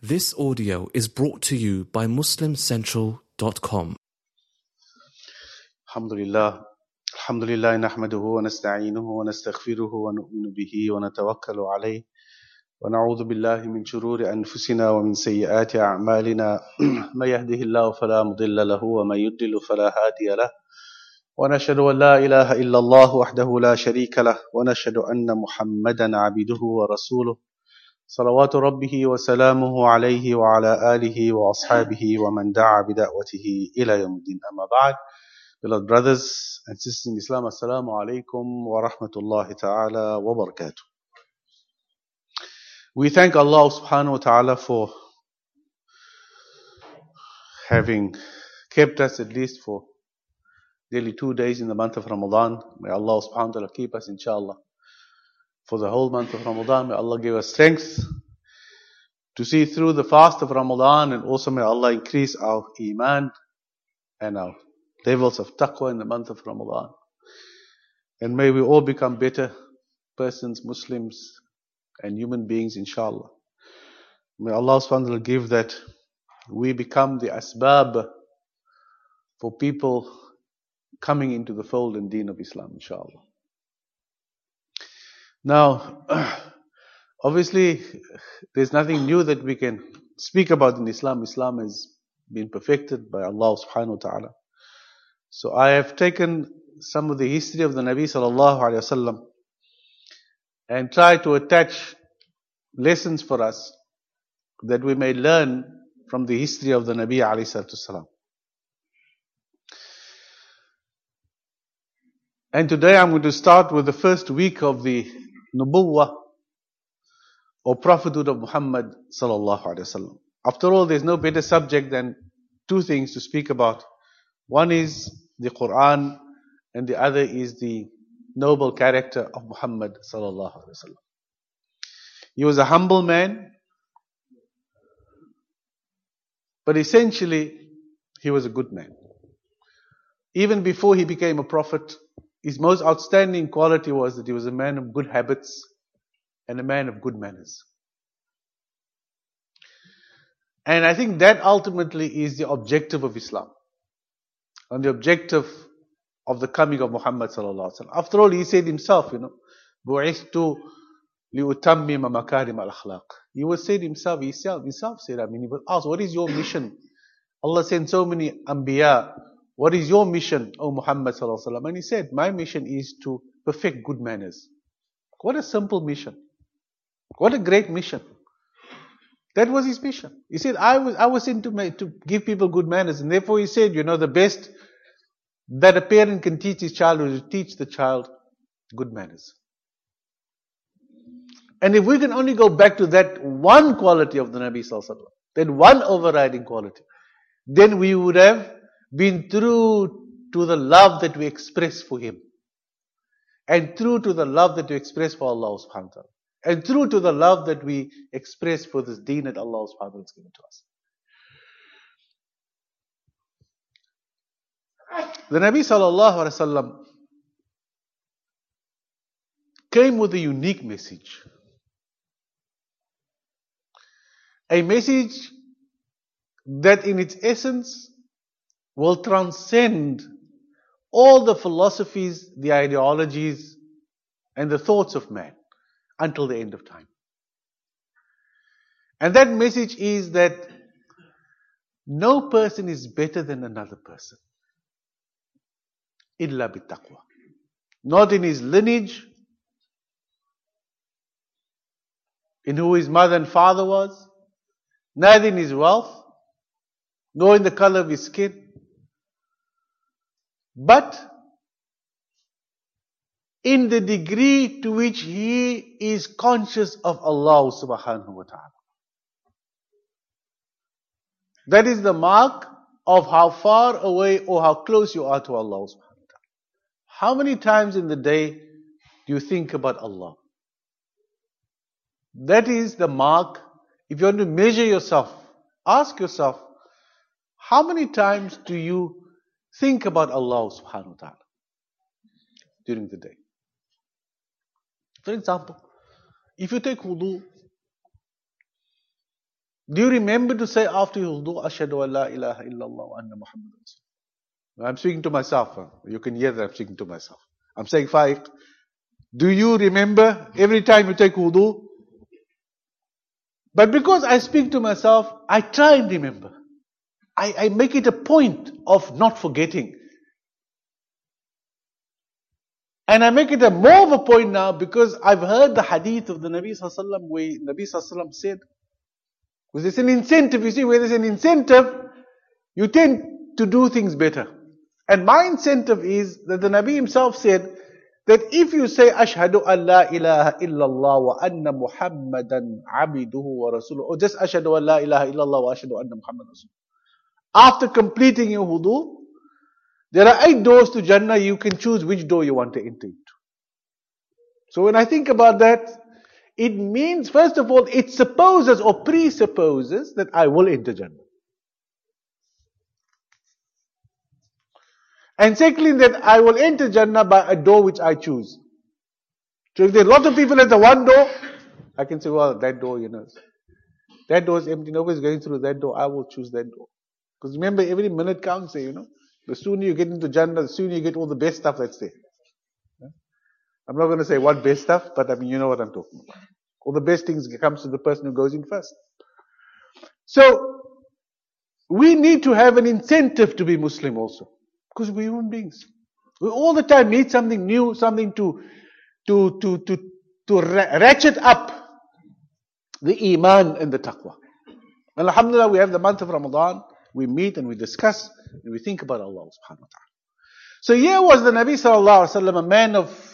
This audio is brought to you by MuslimCentral.com. Alhamdulillah. Alhamdulillah nahmaduhu wa nasta'inuhu wa nastaghfiruhu wa nu'minu bihi wa natawakkalu alayhi wa na'udhu billahi min shururi anfusina wa min sayyiati a'malina man yahdihillahu fala mudilla lahu wa man yudlil fala hadiya lahu wa nashhadu an la ilaha illa Allah wahdahu la sharika lahu wa nashhadu anna Muhammadan 'abduhu wa rasuluhu صلوات ربه وسلامه عليه وعلى آله وأصحابه ومن دعا بدعوته إلى يوم الدين أما بعد. Beloved brothers and sisters in Islam, Assalamu alaikum wa rahmatullahi ta'ala wa barakatuh. We thank Allah subhanahu wa ta'ala for having kept us at least for nearly 2 days in the month of Ramadan. May Allah subhanahu wa ta'ala keep us inshallah for the whole month of Ramadan. May Allah give us strength to see through the fast of Ramadan, and also may Allah increase our iman and our levels of taqwa in the month of Ramadan. And may we all become better persons, Muslims and human beings inshallah. May Allah subhanahu wa ta'ala give that we become the asbab for people coming into the fold and deen of Islam inshallah. Now, obviously, there's nothing new that we can speak about in Islam. Islam has been perfected by Allah subhanahu wa ta'ala. So I have taken some of the history of the Nabi sallallahu alayhi wa sallam and tried to attach lessons for us that we may learn from the history of the Nabi alayhi salatu salam. And today I'm going to start with the first week of the Nubuwwah or prophethood of Muhammad sallallahu alaihi wasallam. After all, there's no better subject than two things to speak about. One is the Quran and the other is the noble character of Muhammad sallallahu alaihi wasallam. He was a humble man, but essentially he was a good man. Even before he became a prophet, his most outstanding quality was that he was a man of good habits and a man of good manners. And I think that ultimately is the objective of Islam and the objective of the coming of Muhammad sallallahu alaihi wasallam. After all, he said himself, "Bu'ithtu li'utammima makarim al-akhlaq." He was said himself said, he was asked, what is your mission? Allah sent so many anbiya. What is your mission, O Muhammad sallallahu alaihi wasallam? And he said, my mission is to perfect good manners. What a simple mission. What a great mission. That was his mission. He said, I was sent to give people good manners. And therefore he said, the best that a parent can teach his child is to teach the child good manners. And if we can only go back to that one quality of the Nabi sallallahu alaihi wasallam, that one overriding quality, then we would have been true to the love that we express for him, and true to the love that we express for Allah subhanahu wa ta'ala, and true to the love that we express for this deen that Allah subhanahu wa ta'ala has given to us. The Nabi sallallahu alaihi wasallam came with a unique message. A message that in its essence will transcend all the philosophies, the ideologies, and the thoughts of man until the end of time. And that message is that no person is better than another person. Illa bittaqwa. Not in his lineage, in who his mother and father was, neither in his wealth, nor in the color of his skin, but in the degree to which he is conscious of Allah subhanahu wa ta'ala. That is the mark of how far away or how close you are to Allah subhanahu wa ta'ala. How many times in the day do you think about Allah? That is the mark. If you want to measure yourself, ask yourself, how many times do you think about Allah subhanahu wa ta'ala during the day? For example, if you take wudu, Do you remember to say after your wudu, Ashhadu an la ilaha illallah wa anna Muhammad Rasulullah? I'm speaking to myself. You can hear that I'm speaking to myself. I'm saying, Faiq, do you remember every time you take wudu? But because I speak to myself, I try and remember. I make it a point of not forgetting. And I make it a more of a point now because I've heard the hadith of the Nabi Sallallahu Alaihi Wasallam where Nabi Sallallahu Alaihi Wasallam said, because there's an incentive, you see, where there's an incentive, you tend to do things better. And my incentive is that the Nabi himself said that if you say Ashhadu an la ilaha illallah wa anna Muhammadan abiduhu wa rasuluhu, or just Ashhadu an la ilaha illallah wa ashhadu anna Muhammadan rasulullah, after completing your wudu, there are 8 doors to Jannah. You can choose which door you want to enter into. So when I think about that, it means, first of all, it supposes or presupposes that I will enter Jannah. And secondly, that I will enter Jannah by a door which I choose. So if there are a lot of people at the one door, I can say, well, that door, that door is empty. Nobody's going through that door. I will choose that door. Because remember, every minute counts there, The sooner you get into Jannah, the sooner you get all the best stuff that's there. I'm not going to say what best stuff, but you know what I'm talking about. All the best things comes to the person who goes in first. So, we need to have an incentive to be Muslim also. Because we're human beings. We all the time need something new, something to ratchet up the Iman and the Taqwa. And alhamdulillah, we have the month of Ramadan. We meet and we discuss and we think about Allah subhanahu wa ta'ala. So here was the Nabi sallallahu alaihi wasallam, a man of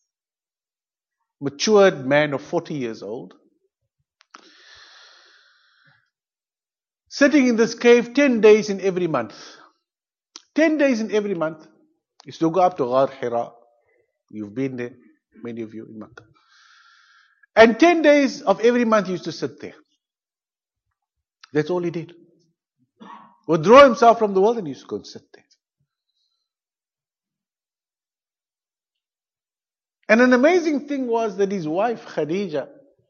matured man of 40 years old, sitting in this cave 10 days in every month. 10 days in every month. He used to go up to Ghar Hira. You've been there, many of you in Makkah. And 10 days of every month he used to sit there. That's all he did. Withdraw himself from the world and he used to go and sit there. And an amazing thing was that his wife Khadija,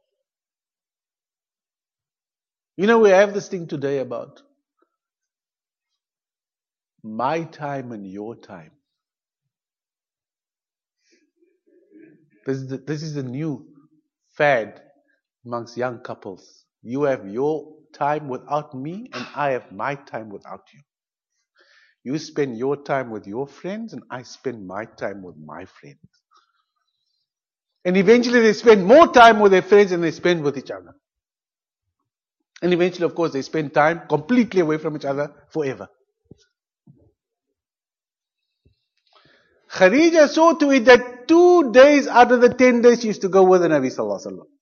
we have this thing today about my time and your time. This is the new fad amongst young couples. You have your time without me and I have my time without you. You spend your time with your friends and I spend my time with my friends. And eventually they spend more time with their friends than they spend with each other. And eventually, of course, they spend time completely away from each other forever. Khadija saw to it that 2 days out of the 10 days she used to go with the Nabi Sallallahu Alaihi Wasallam.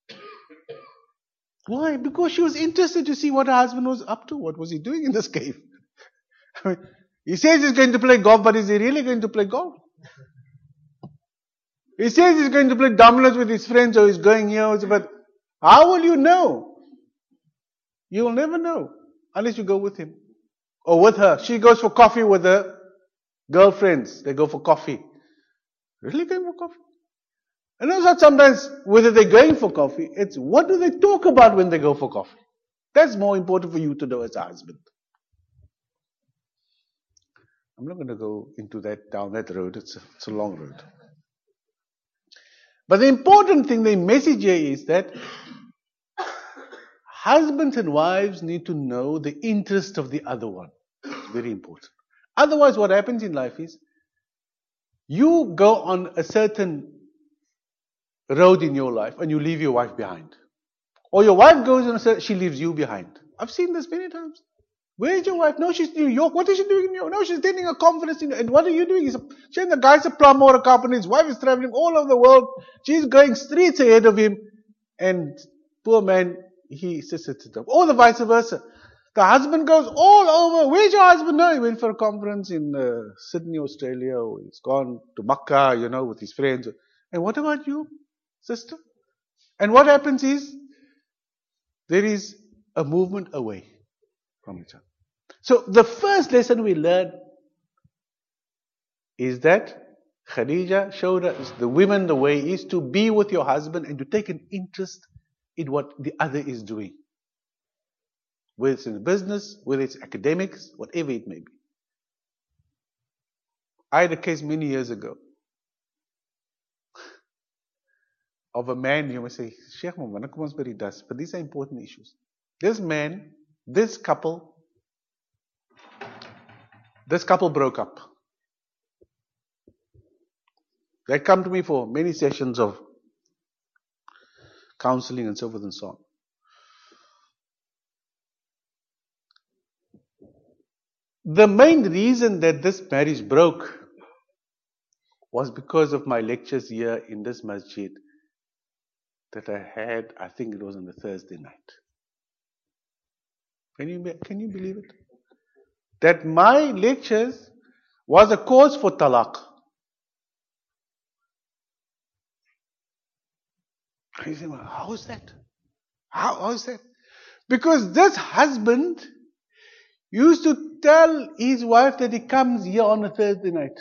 Why? Because she was interested to see what her husband was up to. What was he doing in this cave? He says he's going to play golf, but is he really going to play golf? He says he's going to play dominoes with his friends or he's going here, but how will you know? You will never know unless you go with him or with her. She goes for coffee with her girlfriends. They go for coffee. Really going for coffee? And it's not sometimes whether they're going for coffee, it's what do they talk about when they go for coffee. That's more important for you to know as a husband. I'm not going to go into down that road. It's a long road. But the important thing, the message here is that husbands and wives need to know the interest of the other one. It's very important. Otherwise, what happens in life is, you go on a certain road in your life and you leave your wife behind. Or your wife goes on she leaves you behind. I've seen this many times. Where is your wife? No, she's in New York. What is she doing in New York? No, she's attending a conference. And what are you doing? The guy's a plumber or a carpenter. His wife is traveling all over the world. She's going streets ahead of him. And poor man, he sits at home. Or the vice versa. The husband goes all over. Where's your husband? No, he went for a conference in Sydney, Australia. Or he's gone to Makkah, with his friends. And what about you, sister? And what happens is, there is a movement away from each other. So the first lesson we learn is that Khadija showed us, the women, the way is to be with your husband and to take an interest in what the other is doing. Whether it's in business, whether it's academics, whatever it may be. I had a case many years ago of a man, you may say, Sheikh Muhammad, does, but these are important issues. This man, this couple broke up. They come to me for many sessions of counseling and so forth and so on. The main reason that this marriage broke was because of my lectures here in this masjid that I had, I think it was on a Thursday night. Can you believe it? That my lectures was a cause for talaq. You say, well, how is that? How is that? Because this husband used to tell his wife that he comes here on a Thursday night.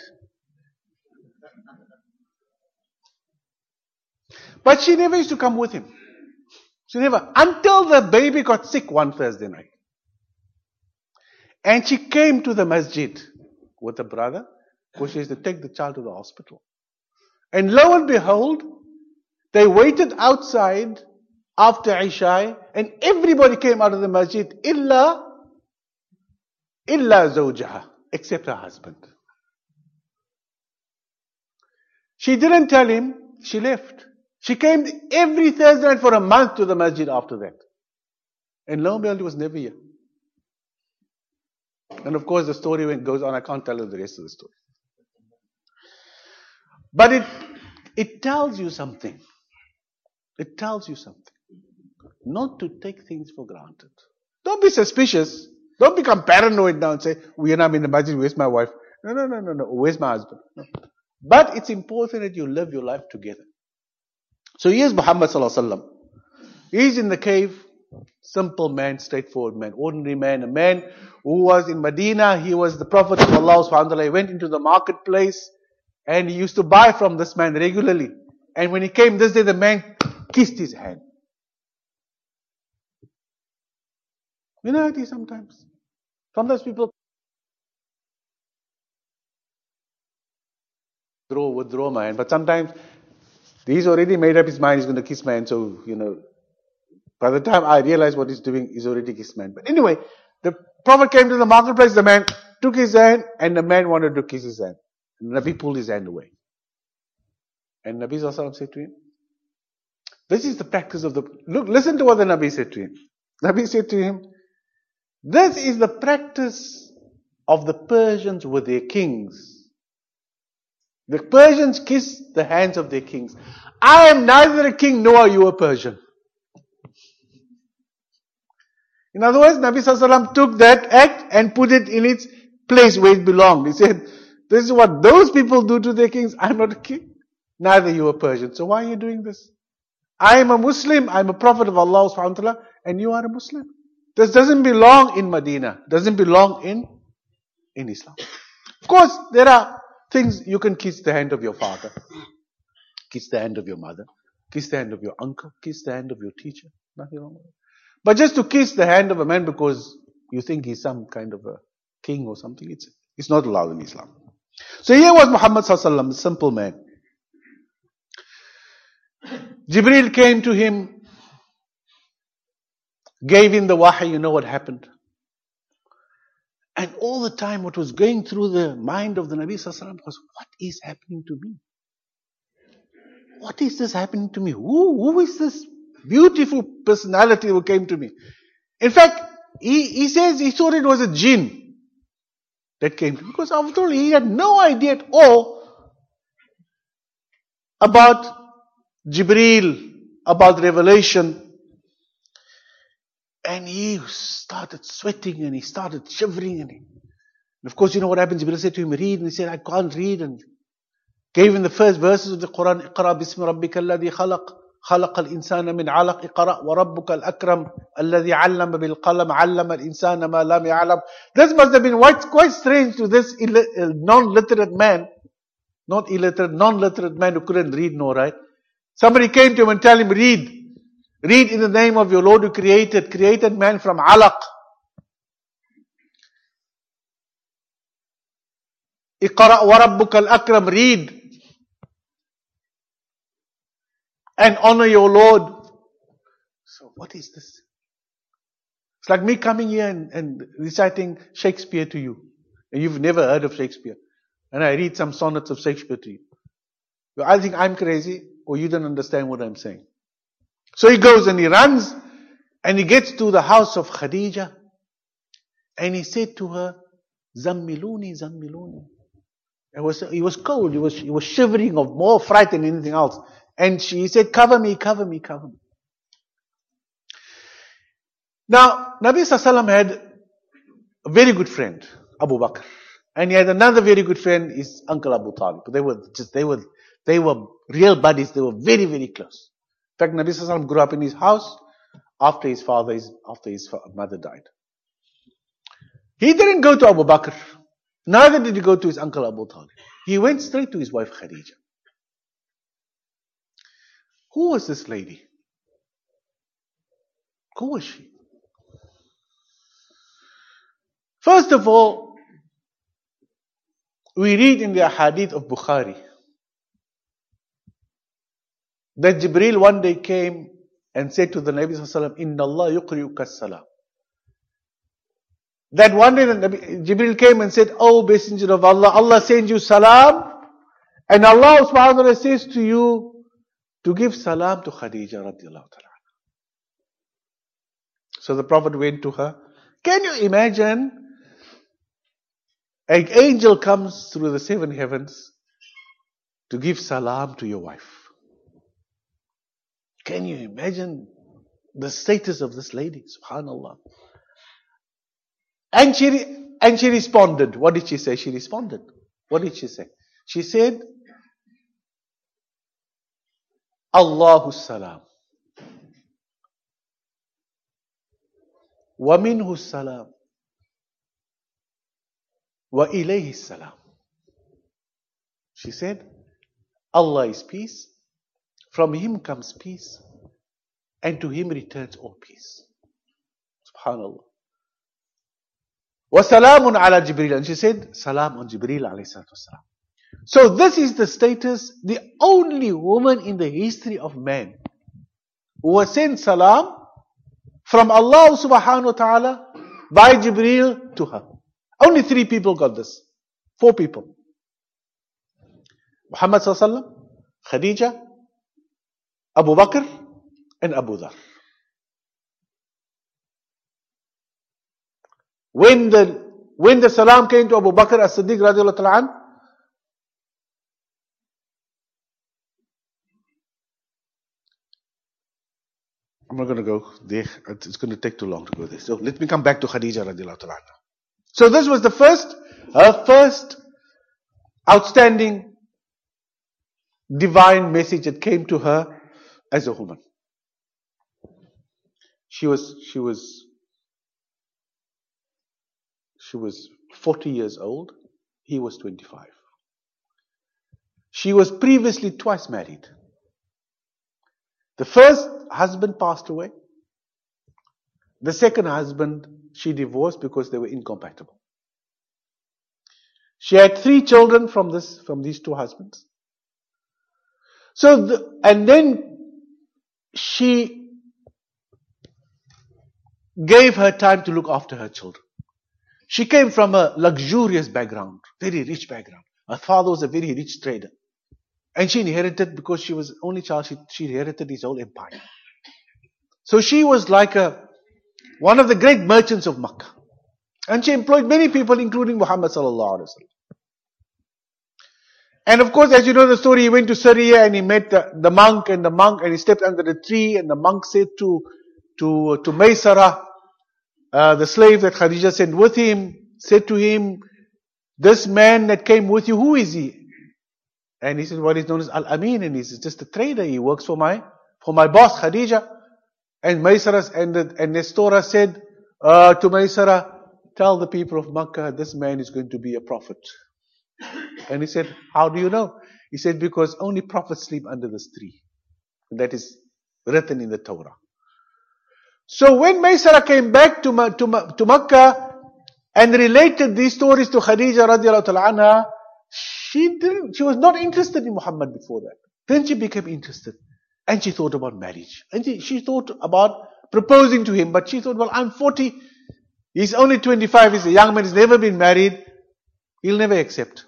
But she never used to come with him. She never. Until the baby got sick one Thursday night. And she came to the masjid with a brother, because she has to take the child to the hospital. And lo and behold, they waited outside after Isha, and everybody came out of the masjid, illa zawjaha, except her husband. She didn't tell him, she left. She came every Thursday night for a month to the masjid after that. And lo and behold, he was never here. And of course the story goes on, I can't tell you the rest of the story. But it tells you something. It tells you something. Not to take things for granted. Don't be suspicious. Don't become paranoid now and say, when I'm in the masjid, where's my wife? No. Where's my husband? No. But it's important that you live your life together. So here's Muhammad sallallahu alaihi wasallam. He's in the cave. Simple man, straightforward man, ordinary man, a man who was in Medina. He was the Prophet of Allah subhanahu wa ta'ala. He went into the marketplace and he used to buy from this man regularly. And when he came this day, the man kissed his hand. You know how it is sometimes. Sometimes people withdraw my hand, but sometimes he's already made up his mind he's going to kiss my hand, so, by the time I realize what he's doing, he's already kissed my hand. But anyway, the Prophet came to the marketplace, the man took his hand, and the man wanted to kiss his hand. And Nabi pulled his hand away. And Nabi sallallahu alaihi wasallam said to him, this is the practice of listen to what the Nabi said to him. Nabi said to him, this is the practice of the Persians with their kings. The Persians kiss the hands of their kings. I am neither a king nor are you a Persian. In other words, Nabi sallallahu alaihi wasallam took that act and put it in its place where it belonged. He said, this is what those people do to their kings. I'm not a king. Neither you a Persian. So why are you doing this? I am a Muslim. I'm a Prophet of Allah subhanahu wa ta'ala. And you are a Muslim. This doesn't belong in Medina. Doesn't belong in Islam. Of course, there are things you can kiss the hand of your father. Kiss the hand of your mother. Kiss the hand of your uncle. Kiss the hand of your teacher. Nothing wrong with it. But just to kiss the hand of a man because you think he's some kind of a king or something, it's not allowed in Islam. So here was Muhammad sallallahu alaihi wasallam, a simple man. Jibreel came to him, gave him the wahy, you know what happened. And all the time what was going through the mind of the Nabi sallallahu alaihi wasallam was, what is happening to me? What is this happening to me? Who is this beautiful personality who came to me? In fact, he says he thought it was a jinn that came to him. Because after all, he had no idea at all about Jibreel, about revelation. And he started sweating and he started shivering. And of course, you know what happened? Jibreel said to him, read. And he said, I can't read. And gave him the first verses of the Quran. اقرأ بسم ربك الذي خلق الإنسان من علق اقرأ وربك الأكرم الذي علم بالقلم علم الإنسان ما لم يعلم. This must have been quite strange to this non-literate man, not illiterate, non-literate man who couldn't read nor write. Somebody came to him and tell him, read in the name of your Lord who created man from alaq, Iqra wa rabbukal akram, read and honor your Lord. So what is this? It's like me coming here and reciting Shakespeare to you. And you've never heard of Shakespeare. And I read some sonnets of Shakespeare to you. I think I'm crazy, or you don't understand what I'm saying. So he goes and he runs, and he gets to the house of Khadija, and he said to her, Zammiluni, Zammiluni. He was cold, he was shivering of more fright than anything else. And he said, cover me, cover me, cover me. Now, Nabi Sallallahu had a very good friend, Abu Bakr. And he had another very good friend, his uncle Abu Talib. They were real buddies, they were very, very close. In fact, Nabi Sallallahu grew up in his house after his mother died. He didn't go to Abu Bakr. Neither did he go to his uncle Abu Talib. He went straight to his wife Khadija. Who was this lady? Who was she? First of all, we read in the hadith of Bukhari that Jibreel one day came and said to the Nabi Sallallahu Alaihi Wasallam, Inna Allah yuqri'uka salam. That one day Jibreel came and said, Oh Messenger of Allah, Allah sends you salam, and Allah subhanahu wa ta'ala says to you to give salam to Khadija radiallahu ta'ala. So the Prophet went to her. Can you imagine? An angel comes through the 7 heavens to give salam to your wife. Can you imagine the status of this lady? Subhanallah. And she responded. What did she say? She responded. What did she say? She said, Allahu salam. Wa minhu salam. Wa ilayhi salam. She said, Allah is peace. From Him comes peace. And to Him returns all peace. Subhanallah. Wa salamun ala Jibreel. And she said, salam on Jibreel alayhi salatu wasalam. So this is the status, the only woman in the history of man who was sent salam from Allah subhanahu wa ta'ala by Jibreel to her. Only 3 people got this. 4 people. Muhammad sallallahu alaihi wasallam, Khadija, Abu Bakr, and Abu Dhar. When the salam came to Abu Bakr as-Siddiq radiallahu ta'ala anhu, I'm not going to go there. It's going to take too long to go there. So let me come back to Khadija radiallahu ta'ala anha. So this was her first outstanding divine message that came to her as a woman. She was 40 years old. He was 25. She was previously twice married. The first husband passed away. The second husband, she divorced because they were incompatible. She had 3 children from these 2 husbands. And then she gave her time to look after her children. She came from a luxurious background, very rich background. Her father was a very rich trader. And she inherited, because she was only child, she inherited his whole empire. So she was like one of the great merchants of Makkah. And she employed many people, including Muhammad sallallahu alaihi wasallam. And of course, as you know the story, he went to Syria and he met the monk, and he stepped under the tree, and the monk said to Maysara, the slave that Khadija sent with him, said to him, this man that came with you, who is he? And he said, what is known as Al-Amin, and he's just a trader. He works for my boss, Khadija. And Maysara and Nestora said to Maysara, tell the people of Makkah, this man is going to be a prophet. And he said, how do you know? He said, because only prophets sleep under this tree. And that is written in the Torah. So when Maysara came back to Makkah and related these stories to Khadija radiallahu ta'ala anha, She was not interested in Muhammad before that. Then she became interested. And she thought about marriage. And she thought about proposing to him. But she thought, well, I'm 40. He's only 25. He's a young man. He's never been married. He'll never accept.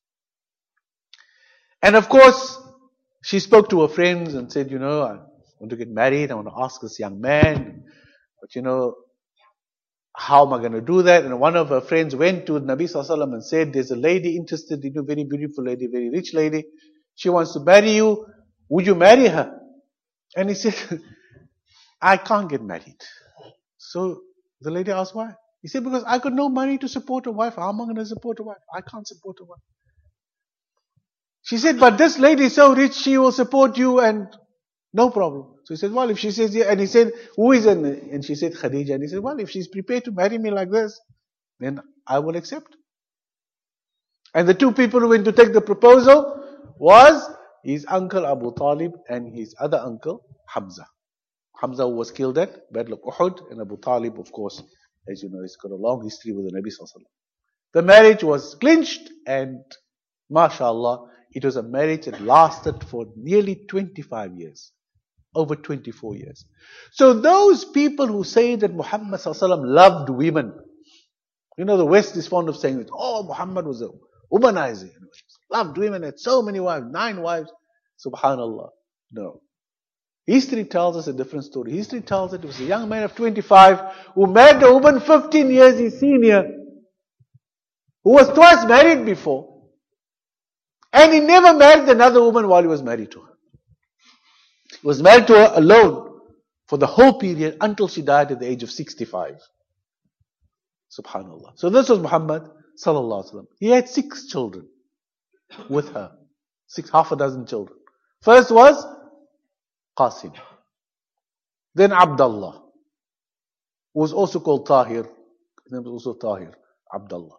And of course, she spoke to her friends and said, I want to get married. I want to ask this young man. But how am I going to do that? And one of her friends went to Nabi Sallallahu Alaihi Wasallam and said, there's a lady interested in you, very beautiful lady, very rich lady. She wants to marry you. Would you marry her? And he said, I can't get married. So the lady asked why. He said, because I got no money to support a wife. How am I going to support a wife? I can't support a wife. She said, but this lady is so rich, she will support you and no problem. So he said, well, if she says, yeah, and he said, who is it? And she said, Khadija. And he said, well, if she's prepared to marry me like this, then I will accept. And the two people who went to take the proposal was his uncle Abu Talib and his other uncle Hamza. Hamza was killed at Battle of Uhud, and Abu Talib, of course, as you know, he's got a long history with the Nabi Sallallahu Alaihi Wasallam. The marriage was clinched, and mashallah, it was a marriage that lasted for nearly 25 years. Over 24 years. So those people who say that Muhammad Sallallahu Alaihi Wasallam loved women, the West is fond of saying that, Muhammad was a womanizer. Loved women, had so many wives, 9 wives. Subhanallah. No. History tells us a different story. History tells that it was a young man of 25 who married a woman 15 years his senior, who was twice married before. And he never married another woman while he was married to her. He was married to her alone for the whole period until she died at the age of 65. Subhanallah. So this was Muhammad Sallallahu Alaihi Wasallam. He had 6 children with her. Half a dozen children. First was Qasim. Then Abdullah, who was also called Tahir. His name was also Tahir. Abdullah.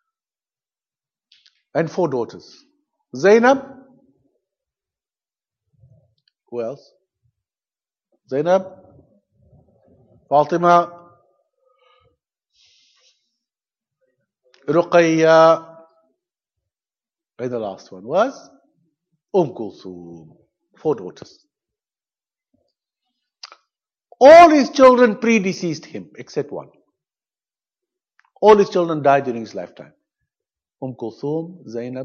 And 4 daughters. Zainab. Who else? Zainab. Fatima. Ruqayya. And the last one was Kulthum. 4 daughters. All his children predeceased him, except one. All his children died during his lifetime. Kulthum, Zainab,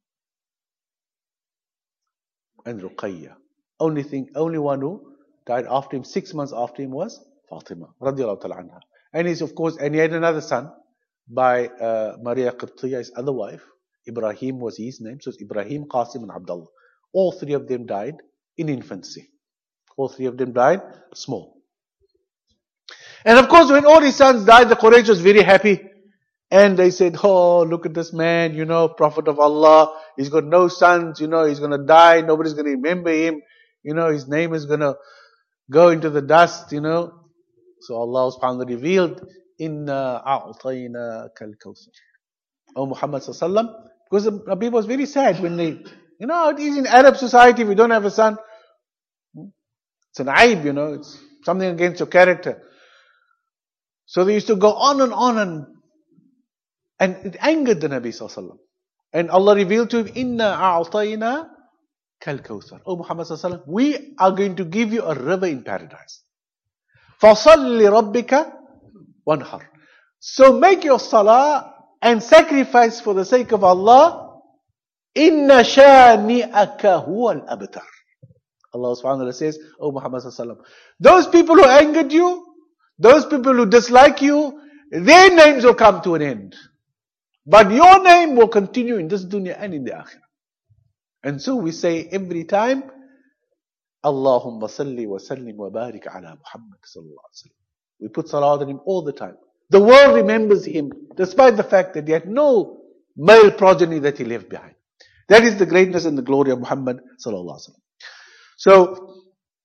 and Ruqayya. Only one who died after him, 6 months after him, was Fatima, radiallahu ta'ala anha. And he had another son by Maria Qibtiyya, his other wife. Ibrahim was his name. So it's Ibrahim, Qasim, and Abdullah. All 3 of them died in infancy. All 3 of them died small. And of course, when all his sons died, the Quraysh was very happy. And they said, look at this man, Prophet of Allah. He's got no sons, he's going to die. Nobody's going to remember him. His name is going to go into the dust, So Allah subhanahu wa ta'ala revealed, Inna a'tayna kal kawthar. O Muhammad sallallahu alaihi wasallam, because the Nabi was very sad when they, how it is in Arab society if you don't have a son. It's an aib, it's something against your character. So they used to go on and it angered the Nabi sallallahu alaihi wasallam. And Allah revealed to him, Inna a'tayna kal kawthar. O Muhammad sallallahu alaihi wasallam, we are going to give you a river in paradise. فَصَلِّ لِرَبِّكَ وَانْحَرْ. So make your salah and sacrifice for the sake of Allah. إِنَّ شَانِئَكَ هُوَ الْأَبْتَرُ. Allah subhanahu wa ta'ala says, O Muhammad sallallahu alaihi wasallam, those people who angered you, those people who dislike you, their names will come to an end. But your name will continue in this dunya and in the akhirah. And so we say every time, Allahumma salli wa sallim wa barik ala Muhammad sallallahu alaihi wasallam. We put salat on him all the time. The world remembers him, despite the fact that he had no male progeny that he left behind. That is the greatness and the glory of Muhammad sallallahu alaihi wasallam. So,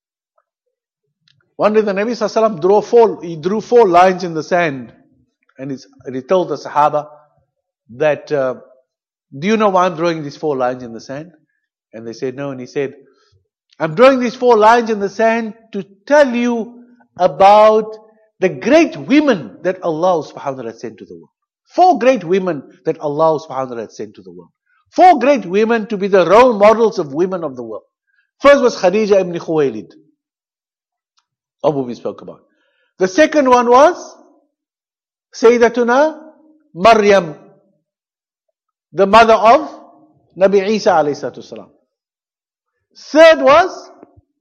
one day the Nabi sallallahu alaihi wasallam drew 4 lines in the sand, and he told the Sahaba that, do you know why I'm drawing these 4 lines in the sand? And they said no, and he said, I'm drawing these 4 lines in the sand to tell you about the great women that Allah subhanahu wa ta'ala had sent to the world. 4 great women that Allah subhanahu wa ta'ala had sent to the world. 4 great women to be the role models of women of the world. First was Khadija ibn Khuwaylid, of whom we spoke about. The second one was Sayyidatuna Maryam, the mother of Nabi Isa alayhi salatu wasalam. Third was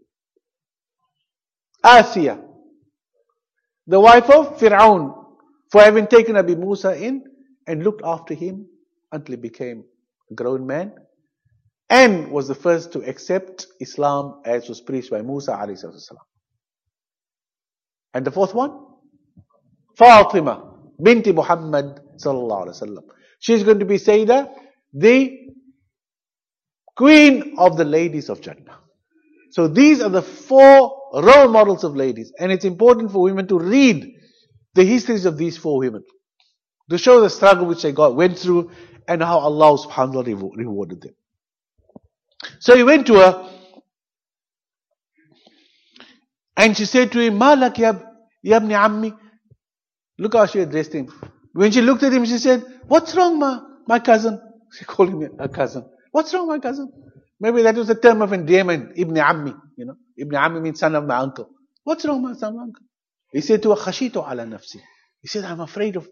Asiya, the wife of Fir'aun, for having taken Nabi Musa in and looked after him until he became a grown man, and was the first to accept Islam as was preached by Musa alayhi salatu wasalam. And the fourth one, Fatima binti Muhammad sallallahu alaihi wasallam. She is going to be Sayyidah, the queen of the ladies of Jannah. So these are the 4 role models of ladies, and it's important for women to read the histories of these 4 women to show the struggle which they went through and how Allah subhanahu wa ta'ala rewarded them. So he went to her and she said to him, Malak ya ibn ammi. Look how she addressed him. When she looked at him, she said, what's wrong, my cousin? She called him her cousin. What's wrong, my cousin? Maybe that was a term of endearment, Ibn Ammi. Ibn Ammi means son of my uncle. What's wrong, my son of my uncle? He said to her, Khashitu ala nafsi. He said, I'm afraid of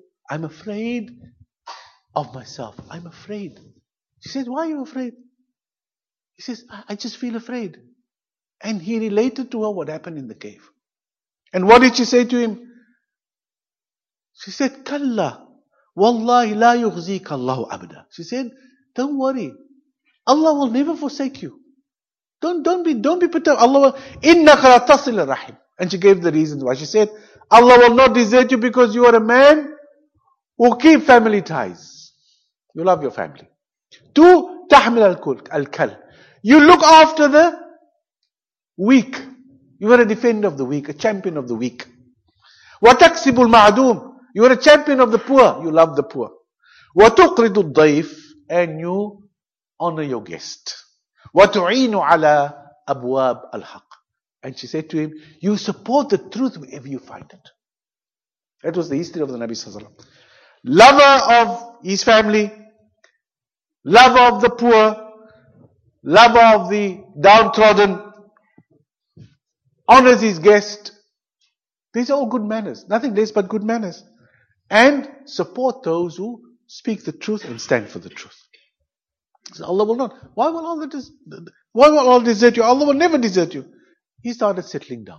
myself. I'm afraid. She said, why are you afraid? He says, I just feel afraid. And he related to her what happened in the cave. And what did she say to him? She said, Kalla, wallahi la yughzika Allahu abda. She said, don't worry. Allah will never forsake you. Don't be perturbed. Allah will, innaka la tasil rahim. And she gave the reasons why. She said, Allah will not desert you because you are a man who keep family ties. You love your family. 2, tahmil al-kal. You look after the weak. You are a defender of the weak, a champion of the weak. وَتَكْسِبُ الْمَعْدُومِ. You are a champion of the poor. You love the poor. وَتُقْرِضُ الضَّيْفِ. And you honor your guest. وَتُعِينُ عَلَى أَبْوَابِ الْحَقِّ. And she said to him, you support the truth wherever you find it. That was the history of the Nabi Sallallahu Alaihi Wasallam. Lover of his family, lover of the poor, lover of the downtrodden, honors his guest. These are all good manners. Nothing less but good manners. And support those who speak the truth and stand for the truth. So Allah will not. Why will Allah desert you? Allah will never desert you. He started settling down.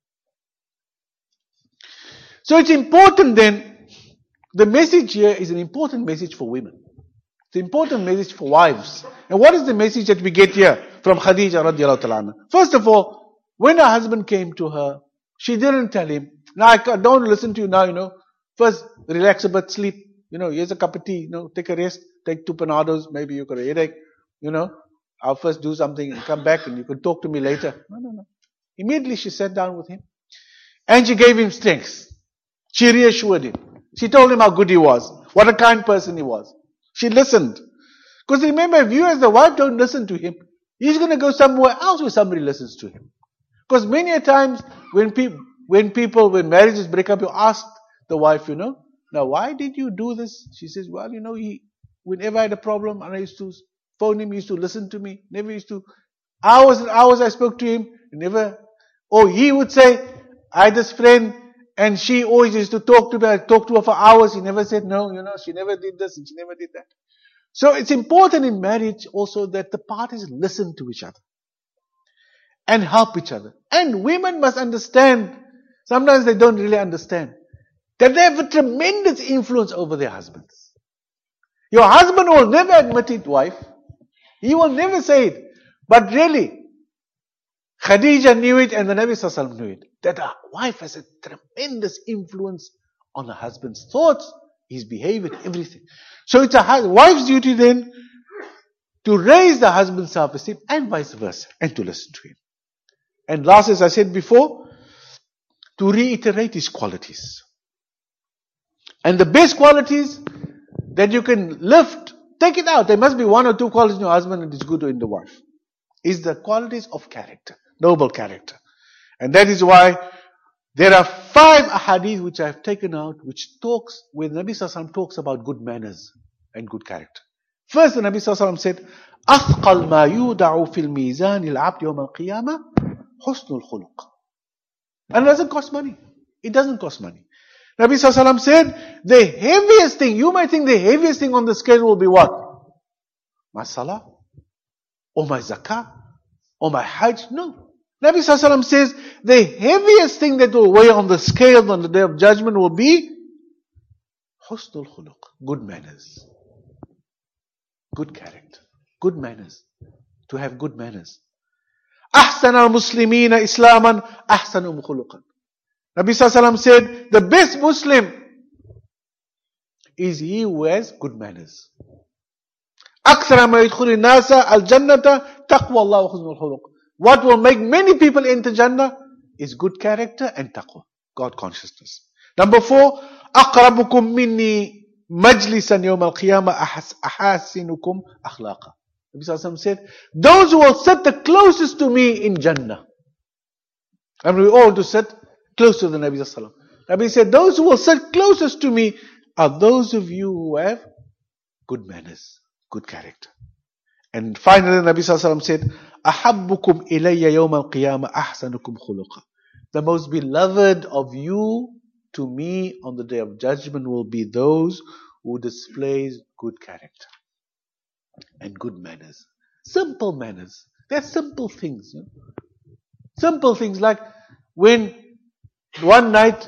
So it's important then, the message here is an important message for women. It's an important message for wives. And what is the message that we get here from Khadija radiallahu ta'ala? First of all, when her husband came to her, she didn't tell him, now I don't listen to you now, First, relax a bit, sleep. Here's a cup of tea, take a rest, take 2 Panados, maybe you got a headache, I'll first do something and come back and you can talk to me later. No. Immediately she sat down with him and she gave him strength. She reassured him. She told him how good he was, what a kind person he was. She listened. Because remember, if you as the wife don't listen to him, he's going to go somewhere else where somebody listens to him. Because many a times when marriages break up, you ask the wife, now why did you do this? She says, well, whenever I had a problem and I used to phone him, he used to listen to me, never used to, hours and hours I spoke to him, he would say, I had this friend and she always used to talk to me, I talked to her for hours, he never said no, she never did this and she never did that. So it's important in marriage also that the parties listen to each other and help each other. And women must understand, sometimes they don't really understand, that they have a tremendous influence over their husbands. Your husband will never admit it, wife. He will never say it. But really, Khadija knew it and the Nabi Sallallahu Alaihi Wasallam knew it. That a wife has a tremendous influence on her husband's thoughts, his behavior, everything. So it's a wife's duty then to raise the husband's self-esteem and vice versa, and to listen to him. And last, as I said before, to reiterate his qualities. And the best qualities that you can lift, take it out. There must be 1 or 2 qualities in your husband and it's good in the wife. Is the qualities of character, noble character. And that is why there are 5 ahadith which I have taken out, which talks, where Nabi Sallallahu Alaihi Wasallam talks about good manners and good character. First the Nabi Sallallahu Alaihi Wasallam said, أثقل ما يودع في الميزان العبد يوم القيامة حسن الخلق. And it doesn't cost money. It doesn't cost money. Nabi Sallallahu Alaihi Wasallam said, the heaviest thing, you might think the heaviest thing on the scale will be what? My salah? Or my zakah? Or my hajj? No. Nabi Sallallahu Alaihi Wasallam says, the heaviest thing that will weigh on the scale on the day of judgment will be husnul khuluq, good manners. Good character. Good manners. To have good manners. أحسن المسلمين إسلاما أحسنهم خلقا. Nabi Sallallahu Alaihi Wasallam said, the best Muslim is he who has good manners. أكثر ما يدخل الناس الجنة تقوى الله وحسن الخلق. What will make many people enter Jannah is good character and taqwa, God consciousness. Number 4, أقربكم مني مجلسا يوم القيامة أحاسنكم أخلاقا. Nabi Sallallahu Alaihi Wasallam said, those who will sit the closest to me in Jannah. And we all to sit close to the Nabi Sallallahu Alaihi Wasallam. Nabi said, those who will sit closest to me are those of you who have good manners, good character. And finally, Nabi Sallallahu Alaihi Wasallam said, أحبكم إلي يوم القيامة أحسنكم خلقا. The most beloved of you to me on the day of judgment will be those who displays good character and good manners. Simple manners. They're simple things. You know? Simple things like when one night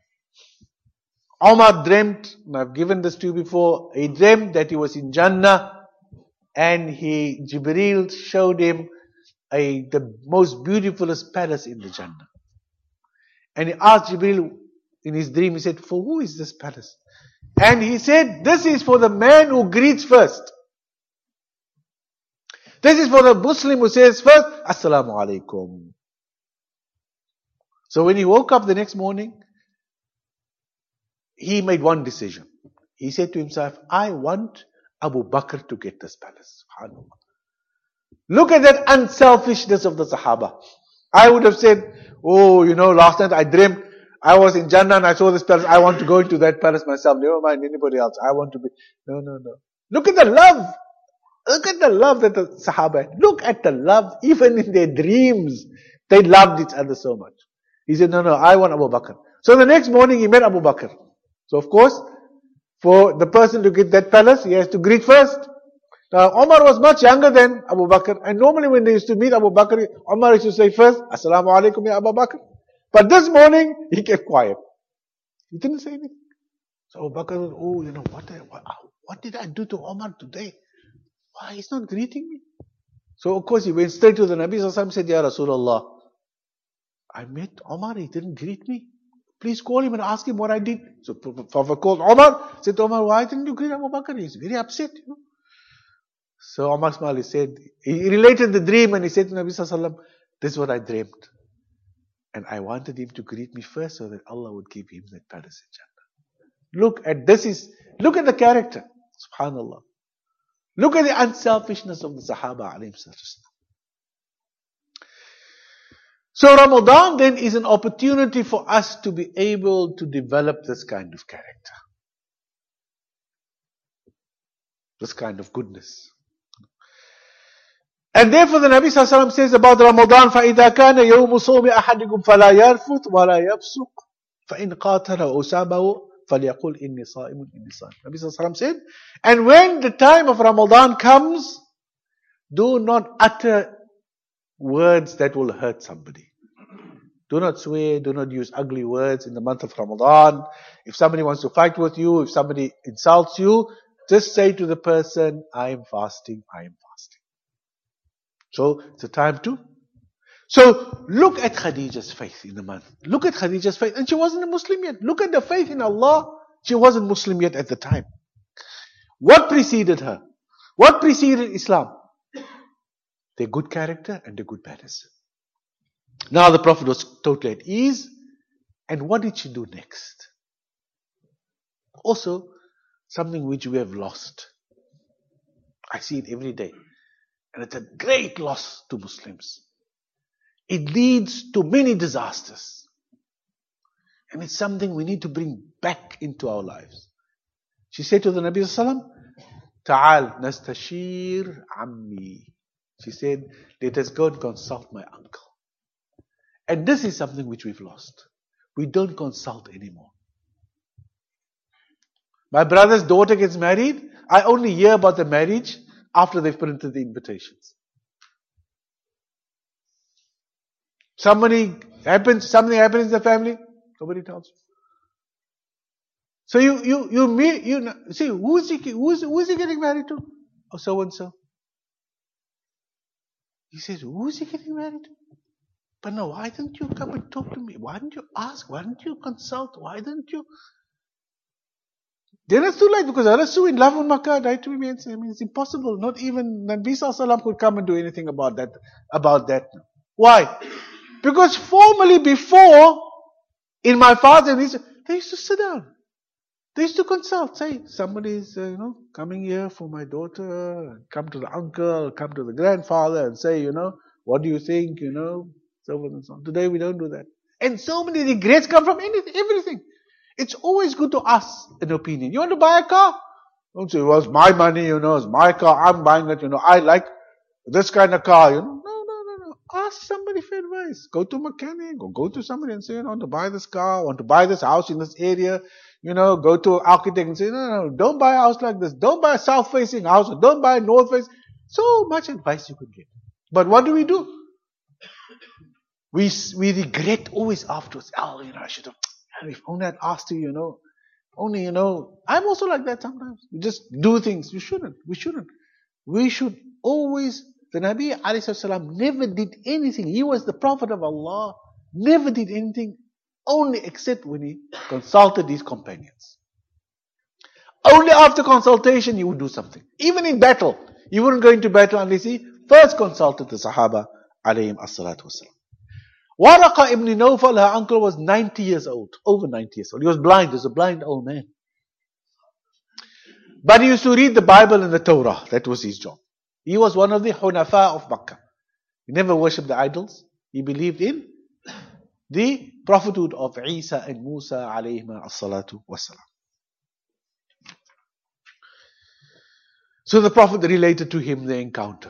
Omar dreamt, and I've given this to you before, he dreamt that he was in Jannah and Jibreel showed him the most beautifulest palace in the Jannah. And he asked Jibreel in his dream, he said, for who is this palace? And he said, this is for the man who greets first. This is for the Muslim who says first, Assalamu alaikum. So when he woke up the next morning, he made one decision. He said to himself, I want Abu Bakr to get this palace. SubhanAllah. Look at that unselfishness of the Sahaba. I would have said, oh, last night I dreamt I was in Jannah and I saw this palace. I want to go into that palace myself. Never mind anybody else. I want to be. No. Look at the love. Look at the love that the Sahaba had. Look at the love. Even in their dreams, they loved each other so much. He said, no, I want Abu Bakr. So the next morning he met Abu Bakr. So of course, for the person to get that palace, he has to greet first. Now, Omar was much younger than Abu Bakr. And normally when they used to meet Abu Bakr, Omar used to say first, Assalamu alaikum ya Abu Bakr. But this morning, he kept quiet. He didn't say anything. So Abu Bakr, what did I do to Omar today? Why, he's not greeting me. So of course he went straight to the Nabi Sallallahu Alaihi Wasallam and said, Ya Rasulullah, I met Omar, he didn't greet me. Please call him and ask him what I did. So Prophet called Omar, said to Omar, why didn't you greet Abu Bakr? He's very upset, So Omar smiled, he related the dream and he said to Nabi Sallallahu Alaihi Wasallam, this is what I dreamt. And I wanted him to greet me first so that Allah would give him that palace in Jannah. Look at the character. SubhanAllah. Look at the unselfishness of the Sahaba alayhim salam. So Ramadan then is an opportunity for us to be able to develop this kind of character. This kind of goodness. And therefore the Nabi Sallallahu Alaihi Wasallam says about Ramadan, فَإِذَا كَانَ يَوْمُ صَوْمِ أَحَدِكُمْ فَلَا يَرْفُثْ وَلَا يَفْسُقْ فَإِنْ قَاتَلَ أُسَابَهُ فَلْيَقُلْ إِنِّي صَائِمٌ إِنِّي صَائِمٌ. Nabi Sallallahu Alaihi Wasallam said, and when the time of Ramadan comes, do not utter words that will hurt somebody. Do not swear, do not use ugly words in the month of Ramadan. If somebody wants to fight with you, if somebody insults you, just say to the person, I am fasting, I am fasting. So, it's a time to. So, look at Khadija's faith in the month. Look at Khadija's faith. And she wasn't a Muslim yet. Look at the faith in Allah. She wasn't Muslim yet at the time. What preceded her? What preceded Islam? Their good character and their good manners. Now the Prophet was totally at ease. And what did she do next? Also, something which we have lost. I see it every day. And it's a great loss to Muslims. It leads to many disasters. And it's something we need to bring back into our lives. She said to the Nabi Sallallahu Alaihi Wasallam, Ta'al nastashir ammi. She said, let us go and consult my uncle. And this is something which we've lost. We don't consult anymore. My brother's daughter gets married. I only hear about the marriage after they've printed the invitations. Something happens in the family, nobody tells you. So you meet, see, who is he getting married to? Oh, so and so. He says, who is he getting married to? But no, why didn't you come and talk to me? Why didn't you ask? Why didn't you consult? Why didn't you? Then it's too late because Rasul in love with Makkah died to me. It's impossible. Not even Nabi Sallallahu could come and do anything about that. Why? Because formally before, in my father, they used to sit down. They used to consult. Say, somebody is, coming here for my daughter. Come to the uncle, come to the grandfather and say, what do you think, so forth and so on. Today we don't do that. And so many regrets come from everything. It's always good to ask an opinion. You want to buy a car? Don't say, well, it's my money, it's my car, I'm buying it, I like this kind of car, No. Ask somebody for advice. Go to a mechanic or go to somebody and say, I want to buy this car, I want to buy this house in this area. Go to an architect and say, no, don't buy a house like this. Don't buy a south-facing house. Or don't buy a north-facing. So much advice you could get. But what do? We regret always afterwards. Oh, I should have, if only I'd asked you, only, I'm also like that sometimes. We just do things. We shouldn't. We should always, the Nabi ﷺ never did anything. He was the Prophet of Allah. Never did anything only except when he consulted his companions. Only after consultation he would do something. Even in battle. He wouldn't go into battle unless he first consulted the Sahaba alayhim as-salatu wasalam. Waraqa ibn Nawfal, her uncle, was 90 years old. Over 90 years old. He was blind. He was a blind old man. But he used to read the Bible and the Torah. That was his job. He was one of the Hunafa of Makkah. He never worshipped the idols. He believed in the prophethood of Isa and Musa alayhim as-salatu wasalam. So the Prophet related to him the encounter.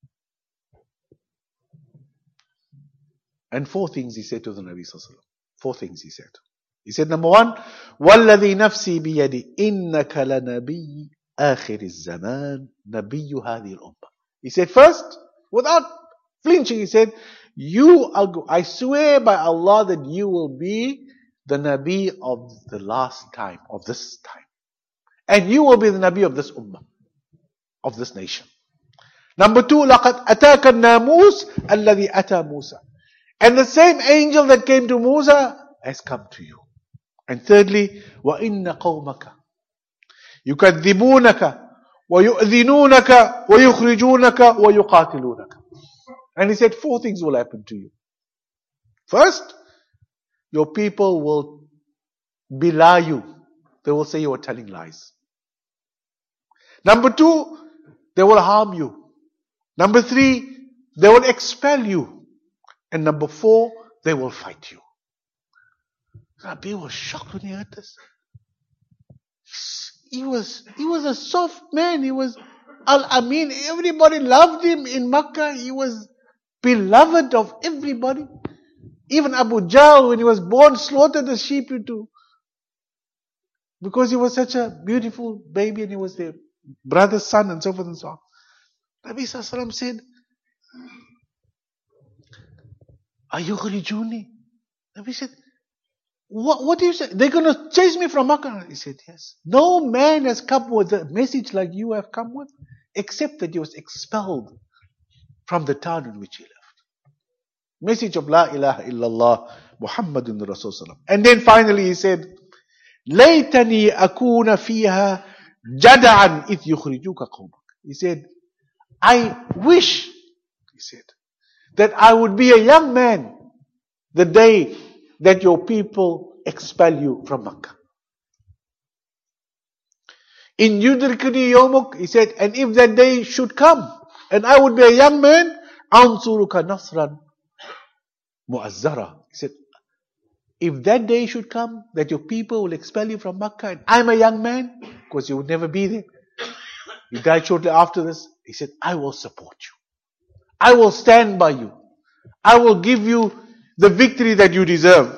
And 4 things he said to the Nabi Sallallahu Alaihi Wasallam. 4 things he said. He said, number 1, وَالَّذِي نَفْسِي بِيَدِي إِنَّكَ لَنَبِيِّ آخِرِ الزَّمَانِ نَبِيُّ هَذِهِ الْأُمَّةِ. He said first, without flinching, he said, I swear by Allah that you will be the Nabi of the last time, of this time. And you will be the Nabi of this ummah, of this nation. Number 2, لَقَدْ أَتَاكَ النَّامُوسِ الَّذِي أَتَى مُوسَى. And the same angel that came to Musa has come to you. And thirdly, وَإِنَّ قَوْمَكَ يُكَذِّبُونَكَ وَيُؤْذِنُونَكَ وَيُخْرِجُونَكَ وَيُقَاتِلُونَكَ. And he said 4 things will happen to you. First, your people will belie you. They will say you are telling lies. Number 2, they will harm you. Number 3, they will expel you. And number 4, they will fight you. Rabbi was shocked when he heard this. He was a soft man. He was Al-Amin. Everybody loved him in Makkah. He was beloved of everybody. Even Abu Jahl, when he was born, slaughtered the sheep too. Because he was such a beautiful baby and he was their brother's son and so forth and so on. Nabi Sallallahu Alaihi Wasallam said, Ayukhrijuni? Nabi said, what do you say? They're going to chase me from Makkah? He said, yes. No man has come with a message like you have come with, except that he was expelled from the town in which he lived. Message of La ilaha illallah Muhammadun Rasulullah. And then finally he said, Laytani akuna fiha jada'an ith yukhrijuka qawmak. He said, I wish, he said, that I would be a young man the day that your people expel you from Makkah. In yudrikuni yawmuk, he said, and if that day should come, and I would be a young man, ansuruka nasran mu'azzara. He said, if that day should come, that your people will expel you from Makkah, and I'm a young man, because you would never be there, He died shortly after this. He said, I will support you. I will stand by you. I will give you the victory that you deserve.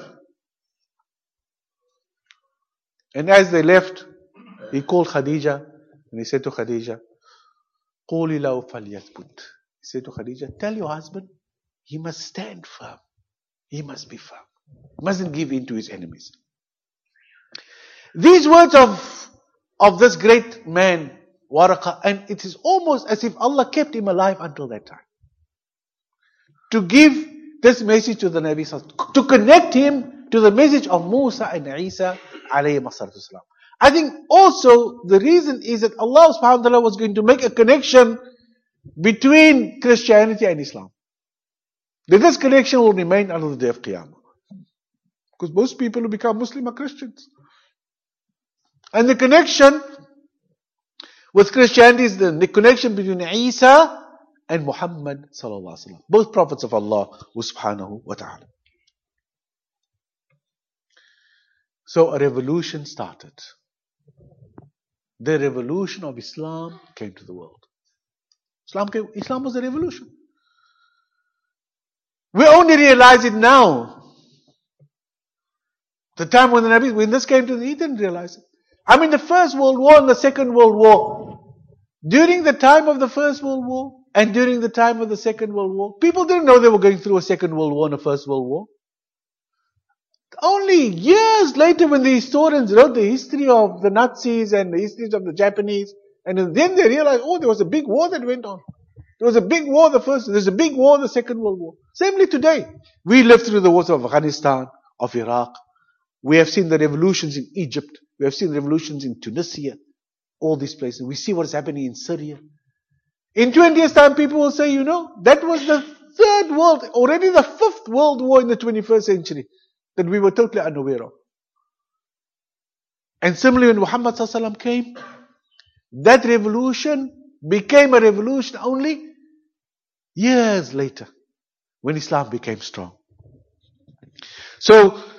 And as they left, he called Khadija and he said to Khadija, قولي له فليثبت. He said to Khadija, tell your husband, he must stand firm. He must be firm. He mustn't give in to his enemies. These words of this great man, Waraqa, and it is almost as if Allah kept him alive until that time. To give this message to the Nabi, to connect him to the message of Musa and Isa alayhi salatu wasalam. I think also the reason is that Allah subhanahu wa ta'ala was going to make a connection between Christianity and Islam. That this connection will remain until the day of Qiyamah. Because most people who become Muslim are Christians. And the connection with Christianity is the connection between Isa and Muhammad sallallahu alaihi wasallam. Both prophets of Allah subhanahu wa ta'ala. So a revolution started. The revolution of Islam came to the world. Islam was a revolution. We only realize it now. The time when this came to the, he didn't realize it. I mean, the First World War and the Second World War. During the time of the First World War and during the time of the Second World War, people didn't know they were going through a Second World War and a First World War. Only years later, when the historians wrote the history of the Nazis and the histories of the Japanese, and then they realized, oh, there was a big war that went on. There was a big war there's a big war, the Second World War. Similarly today, we lived through the wars of Afghanistan, of Iraq. We have seen the revolutions in Egypt. We have seen revolutions in Tunisia. All these places. We see what is happening in Syria. In 20 years' time, people will say, that was the third world, already the fifth world war in the 21st century that we were totally unaware of. And similarly, when Muhammad sallallahu alaihi wasallam came, that revolution became a revolution only years later, when Islam became strong. So,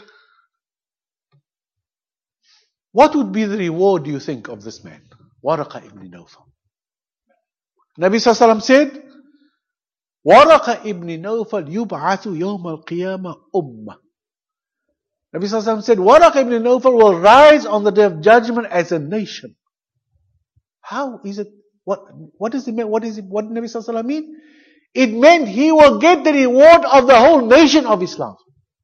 what would be the reward, do you think, of this man? Waraqa ibn Nawfal. Nabi sallallahu alaihi wasallam said, Waraqa ibn Nawfal yub'athu yawm al-qiyamah ummah. Nabi sallallahu alaihi wasallam said, Waraqa ibn Nawfal will rise on the day of judgment as a nation. How is it? What does it mean? What did Nabi sallallahu alaihi wasallam mean? It meant he will get the reward of the whole nation of Islam.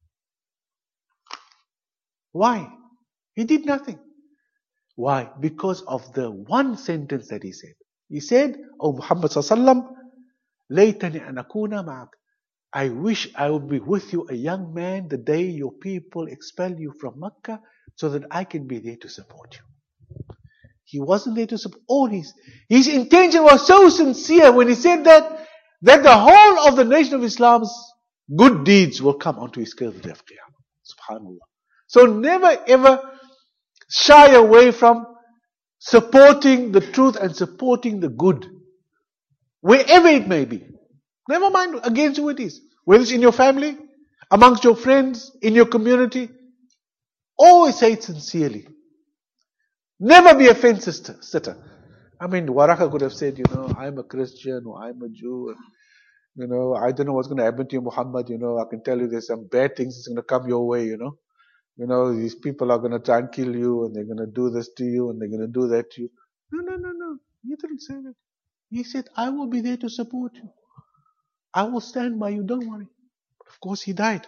Why? He did nothing. Why? Because of the one sentence that he said. He said, O Muhammad sallallahu alaihi wasallam, laytani an akuna ma'ak. I wish I would be with you, a young man, the day your people expel you from Mecca, so that I can be there to support you. He wasn't there to support. His intention was so sincere when he said that the whole of the nation of Islam's good deeds will come onto his scale the day of Qiyamah. Subhanallah. So never ever shy away from supporting the truth and supporting the good. Wherever it may be. Never mind against who it is. Whether it's in your family, amongst your friends, in your community. Always say it sincerely. Never be a fence sitter. I mean, Waraqa could have said, I'm a Christian or I'm a Jew. And, I don't know what's going to happen to you, Muhammad. I can tell you there's some bad things that's going to come your way, these people are going to try and kill you and they're going to do this to you and they're going to do that to you. No. He didn't say that. He said, I will be there to support you. I will stand by you, don't worry. But of course, he died.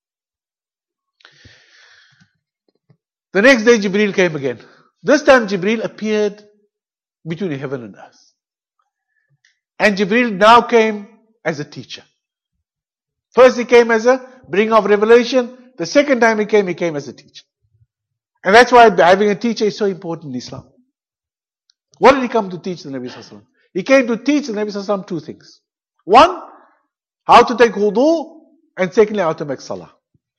The next day, Jibreel came again. This time, Jibreel appeared between heaven and earth. And Jibreel now came as a teacher. First, he came as a bringer of revelation. The second time he came as a teacher. And that's why having a teacher is so important in Islam. What did he come to teach the Nabi sallallahu alaihi wasallam? He came to teach the Nabi sallallahu alaihi wasallam two things. One, how to take wudu, and secondly, how to make salah.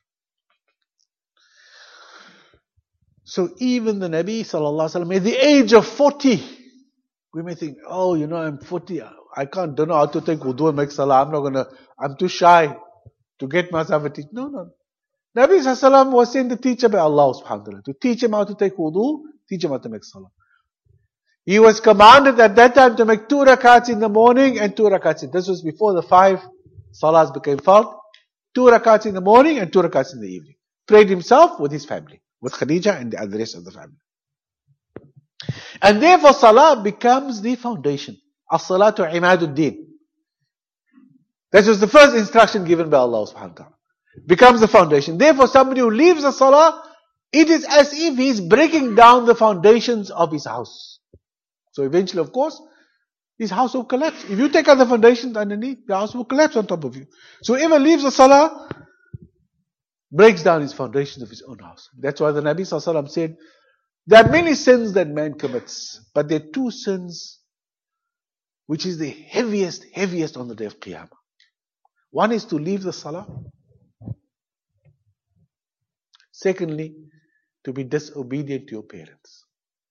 So even the Nabi sallallahu alaihi wasallam, at the age of 40, we may think, I'm 40, I don't know how to take wudu and make salah. I'm too shy to get myself a teacher. No. Nabi sallallahu alaihi wasallam was sent the teacher by Allah subhanahu wa ta'ala to teach him how to take wudu, teach him how to make salah. He was commanded at that time to make 2 rakats in the morning and 2 rakats in. This was before the 5 salahs became fard. 2 rakats in the morning and 2 rakats in the evening. Prayed himself with his family, with Khadija and the other rest of the family. And therefore salah becomes the foundation. As-salatu imaduddin. That was the first instruction given by Allah subhanahu wa ta'ala. Becomes the foundation. Therefore somebody who leaves the salah, it is as if he is breaking down the foundations of his house. So eventually, of course, his house will collapse. If you take out the foundations underneath, the house will collapse on top of you. So whoever leaves the salah, breaks down his foundations of his own house. That's why the Nabi Sallallahu Alaihi Wasallam said, there are many sins that man commits, but there are 2 sins which is the heaviest on the day of Qiyamah. One is to leave the salah. Secondly, to be disobedient to your parents.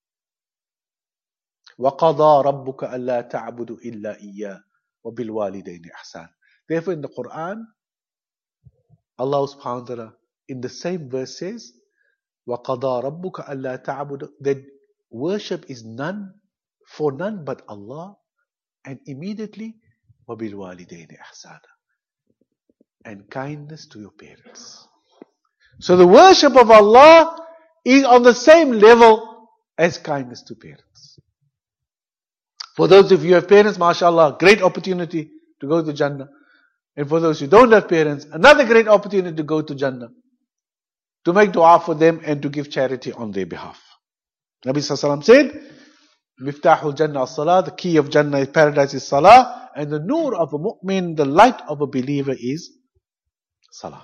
وَقَضَى رَبُّكَ أَلَّا تَعْبُدُ إِلَّا إِيَّاهُ وَبِالْوَالِدَيْنِ إِحْسَانًا. Therefore in the Quran, Allah subhanahu wa ta'ala in the same verse says, وَقَضَى رَبُّكَ أَلَّا تَعْبُدُ, that worship is for none but Allah, and immediately وَبِالْوَالِدَيْنِ إِحْسَانًا, and kindness to your parents. So the worship of Allah is on the same level as kindness to parents. For those of you who have parents, mashallah, great opportunity to go to Jannah. And for those who don't have parents, another great opportunity to go to Jannah. To make dua for them and to give charity on their behalf. Nabi Sallallahu Alaihi Wasallam said, Miftahul Jannah as-salah, the key of Jannah, paradise is salah, and the nur of a mu'min, the light of a believer is salah.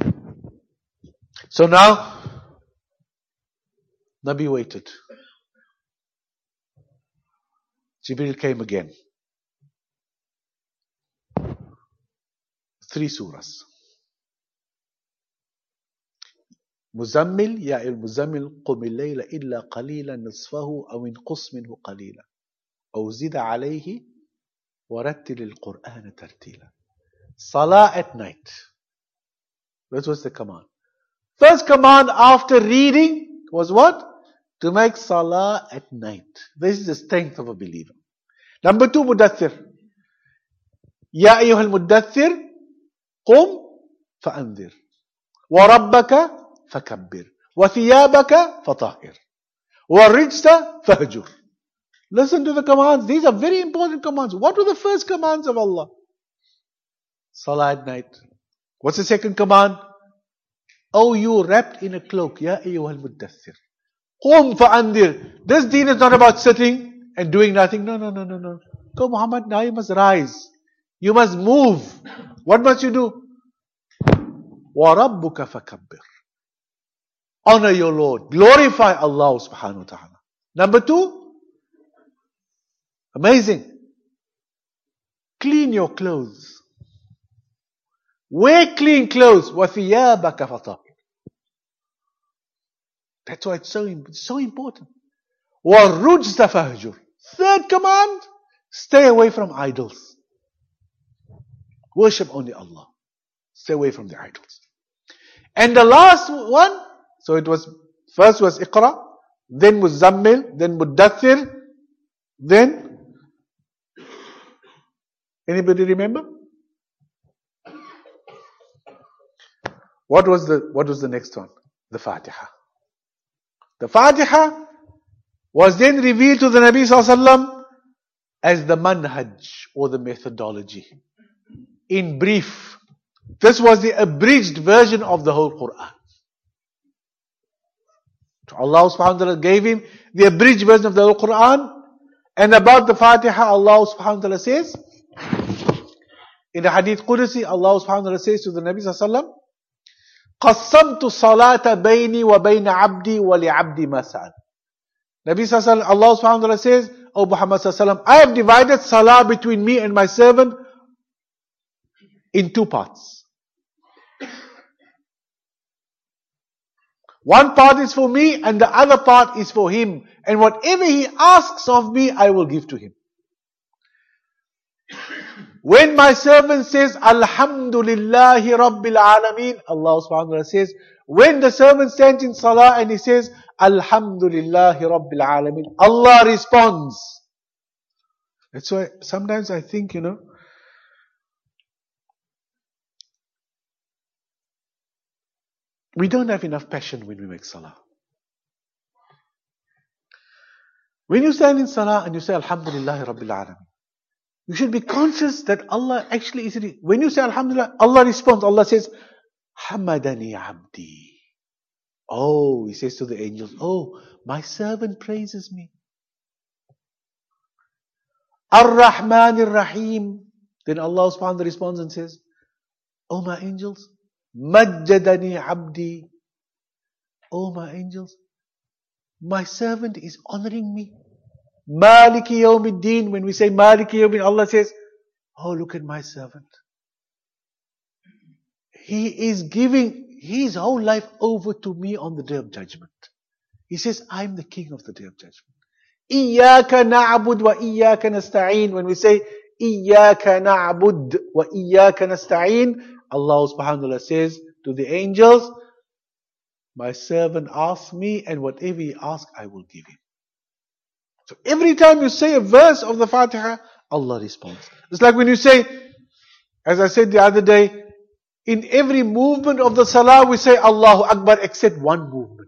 So now, Nabi waited. Jibreel came again. 3 surahs. Muzammil, ya al-Muzammil, qum al-layla illa qaleela nisfahu aw inqus minhu qaleela aw zid alayhi wa rattil al-Qur'ana tartila. Salah at night. That was the command. First command after reading was what? To make salah at night. This is the strength of a believer. Number 2, Mudaththir. Ya ayyuhal Mudaththir, qum fa'anzir. Wa rabbaka fakabbir. Wa thiyabaka fatahhir. Wa rijsa fahjur. Listen to the commands. These are very important commands. What were the first commands of Allah? Salah at night. What's the second command? Oh, you wrapped in a cloak. Ya ayyuhal Mudaththir. Qum fa'andir. This deen is not about sitting and doing nothing. No. Go Muhammad, now you must rise. You must move. What must you do? Wa rabbuka fakabbir. Honor your Lord. Glorify Allah subhanahu wa ta'ala. Number 2. Amazing. Clean your clothes. Wear clean clothes. Wa thiyabaka fatahhir. That's why it's so important. وَالرُّجْزَ فَهْجُرْ. Third command, stay away from idols. Worship only Allah. Stay away from the idols. And the last one, so it was, first was Iqra, then Muzammil, then Mudaththir, then, anybody remember? What was the next one? The Fatiha. The Fatiha was then revealed to the Nabi Sallallahu Alaihi Wasallam as the manhaj or the methodology. In brief, this was the abridged version of the whole Quran. So Allah subhanahu wa ta'ala gave him the abridged version of the whole Quran. And about the Fatiha, Allah subhanahu wa ta'ala says, in the Hadith Qudsi, Allah subhanahu wa ta'ala says to the Nabi Sallallahu Alaihi Wasallam, قَسَّمْتُ الصَّلَاةَ بَيْنِي وَبَيْنَ عَبْدِي وَلِعَبْدِي مَا سَأَلَ. Nabi Sallallahu Alaihi Wasallam, Allah subhanahu wa ta'ala says, O Muhammad Sallallahu Alaihi Wasallam, I have divided salah between me and my servant in 2 parts. One part is for me and the other part is for him. And whatever he asks of me, I will give to him. When my servant says, Alhamdulillahi Rabbil Alameen, Allah subhanahu wa ta'ala says, when the servant stands in salah and he says, Alhamdulillahi Rabbil Alameen. Allah responds. That's why sometimes I think, we don't have enough passion when we make salah. When you stand in salah and you say Alhamdulillahi Rabbil Alameen, you should be conscious that Allah actually is. When you say Alhamdulillah, Allah responds. Allah says, Hamadani Abdi. Oh, He says to the angels, oh, my servant praises me. Ar-Rahman Ar-Rahim. Then Allah subhanahu wa ta'ala responds and says, oh my angels, Majjadani Abdi. Oh my angels, my servant is honoring me. Maliki Yawmiddin. When we say Maliki Yawmiddin, Allah says, oh, look at my servant. He is giving his whole life over to me on the Day of Judgment. He says, I'm the King of the Day of Judgment. Iyaka na'bud wa iyaka nasta'een. When we say Iyaka na'bud wa iyaka nasta'een, Allah subhanahu wa ta'ala says to the angels, my servant asks me, and whatever he asks, I will give him. So every time you say a verse of the Fatiha, Allah responds. It's like when you say, as I said the other day, in every movement of the Salah, we say Allahu Akbar except one movement.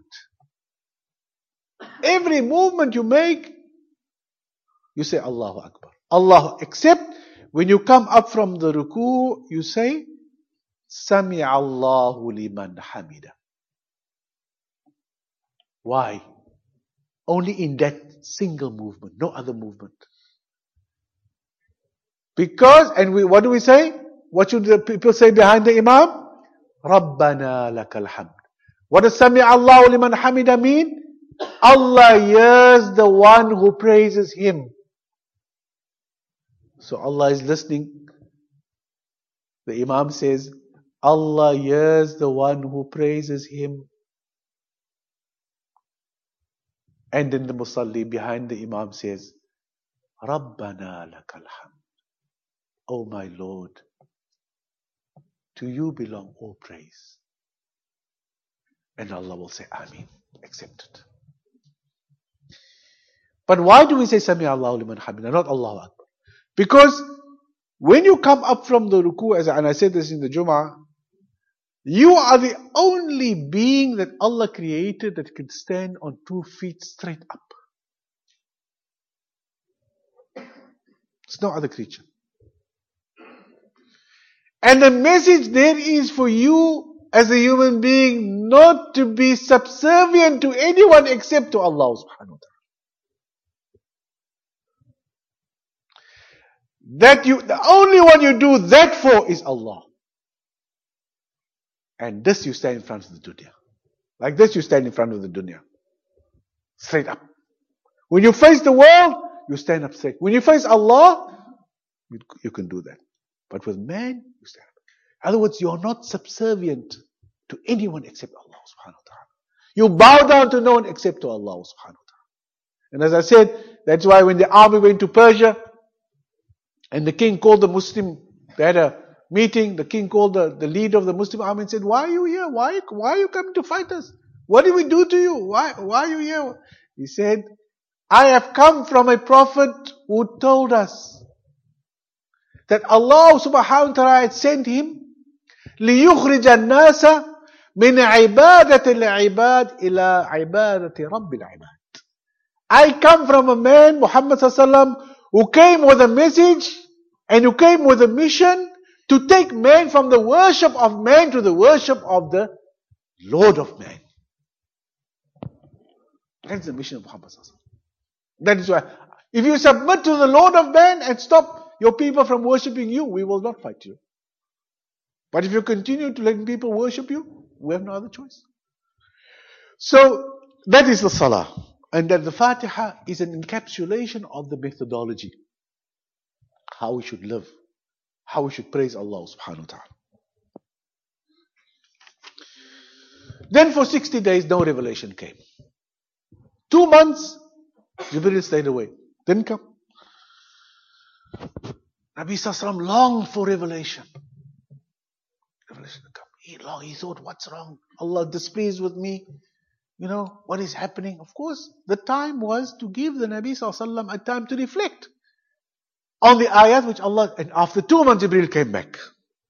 Every movement you make, you say Allahu Akbar. Allah, except when you come up from the ruku, you say, Sami Allahu liman hamida. Why? Only in that single movement, no other movement. Because, what do we say? What should the people say behind the Imam? Rabbana lakal hamd. What does Sami Allahu liman hamida mean? Allah hears the one who praises Him. So Allah is listening. The Imam says, Allah hears the one who praises Him. And then the Musalli behind the Imam says, Rabbana lakal hamd. Oh my Lord, to you belong all praise. And Allah will say, Ameen, accepted. But why do we say Sami Allahu liman hamida, not Allahu Akbar? Because when you come up from the ruku, and I said this in the Jummah, you are the only being that Allah created that can stand on 2 feet straight up. There's no other creature. And the message there is for you as a human being not to be subservient to anyone except to Allah subhanahu wa ta'ala. The only one you do that for is Allah. And this you stand in front of the dunya. Like this you stand in front of the dunya. Straight up. When you face the world, you stand up straight. When you face Allah, you can do that. But with man, you stand up. In other words, you are not subservient to anyone except Allah subhanahu wa ta'ala. You bow down to no one except to Allah subhanahu wa ta'ala. And as I said, that's why when the army went to Persia, and the king called the Muslim, they had a meeting, the king called the leader of the Muslim army and said, why are you here? Why are you coming to fight us? What did we do to you? Why are you here? He said, I have come from a prophet who told us that Allah subhanahu wa ta'ala had sent him لِيُخْرِجَ النَّاسَ مِنْ عِبَادَةِ الْعِبَادِ إِلَىٰ عِبَادَةِ رَبِّ الْعِبَادِ. I come from a man, Muhammad sallallahu alaihi wasallam, who came with a message and who came with a mission to take man from the worship of man to the worship of the Lord of man. That's the mission of Muhammad sallallahu alaihi wasallam. That is why, if you submit to the Lord of man and stop your people from worshipping you, we will not fight you. But if you continue to let people worship you, we have no other choice. So, that is the Salah. And that the Fatiha is an encapsulation of the methodology. How we should live. How we should praise Allah subhanahu wa ta'ala. Then for 60 days, no revelation came. 2 months, Jibreel stayed away. Didn't come. Nabi Sallallahu longed for revelation. Revelation didn't come. He thought, what's wrong? Allah displeased with me. what is happening? Of course, the time was to give the Nabi Sallallahu Alaihi Wasallam a time to reflect on the ayat which Allah, and after 2 months Jibreel came back.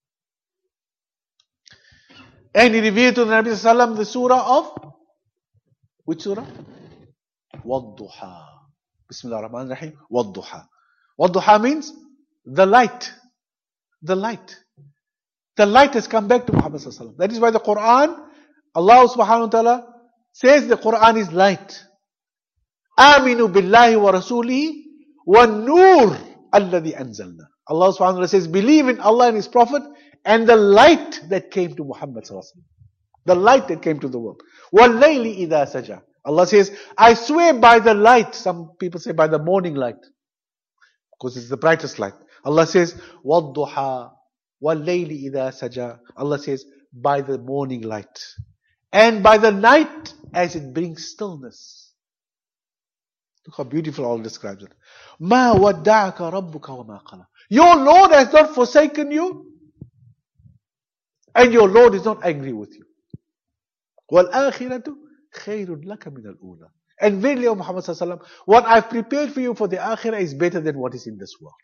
And he revealed to the Nabi Sallallahu Alaihi Wasallam the surah of, which surah? Wadduha. Bismillah ar-Rahman ar-Rahim. Wadduha. Wadduha means the light. The light. The light has come back to Muhammad Sallallahu Alaihi Wasallam. That is why the Quran, Allah subhanahu wa ta'ala says the Quran is light. Aminu billahi wa rasulihi wa nur alladhi anzalna. Allah subhanahu wa ta'ala says, believe in Allah and His Prophet and the light that came to Muhammad Sallallahu Alaihi Wasallam. The light that came to the world. وَاللَّيْلِ إِذَا سَجَى. Allah says, I swear by the light. Some people say by the morning light, because it's the brightest light. Allah says, وَالضُّحَى وَاللَّيْلِ إِذَا سَجَى. Allah says, by the morning light. And by the night as it brings stillness. Look how beautiful Allah describes it. مَا وَدَّعَكَ رَبُّكَ وَمَا قَلَى. Your Lord has not forsaken you, and your Lord is not angry with you. وَالْآخِرَةُ خَيْرٌ لَكَ مِنَ الْأُولَى. And verily, O Muhammad Sallallahu Alaihi Wasallam, what I've prepared for you for the akhirah is better than what is in this world.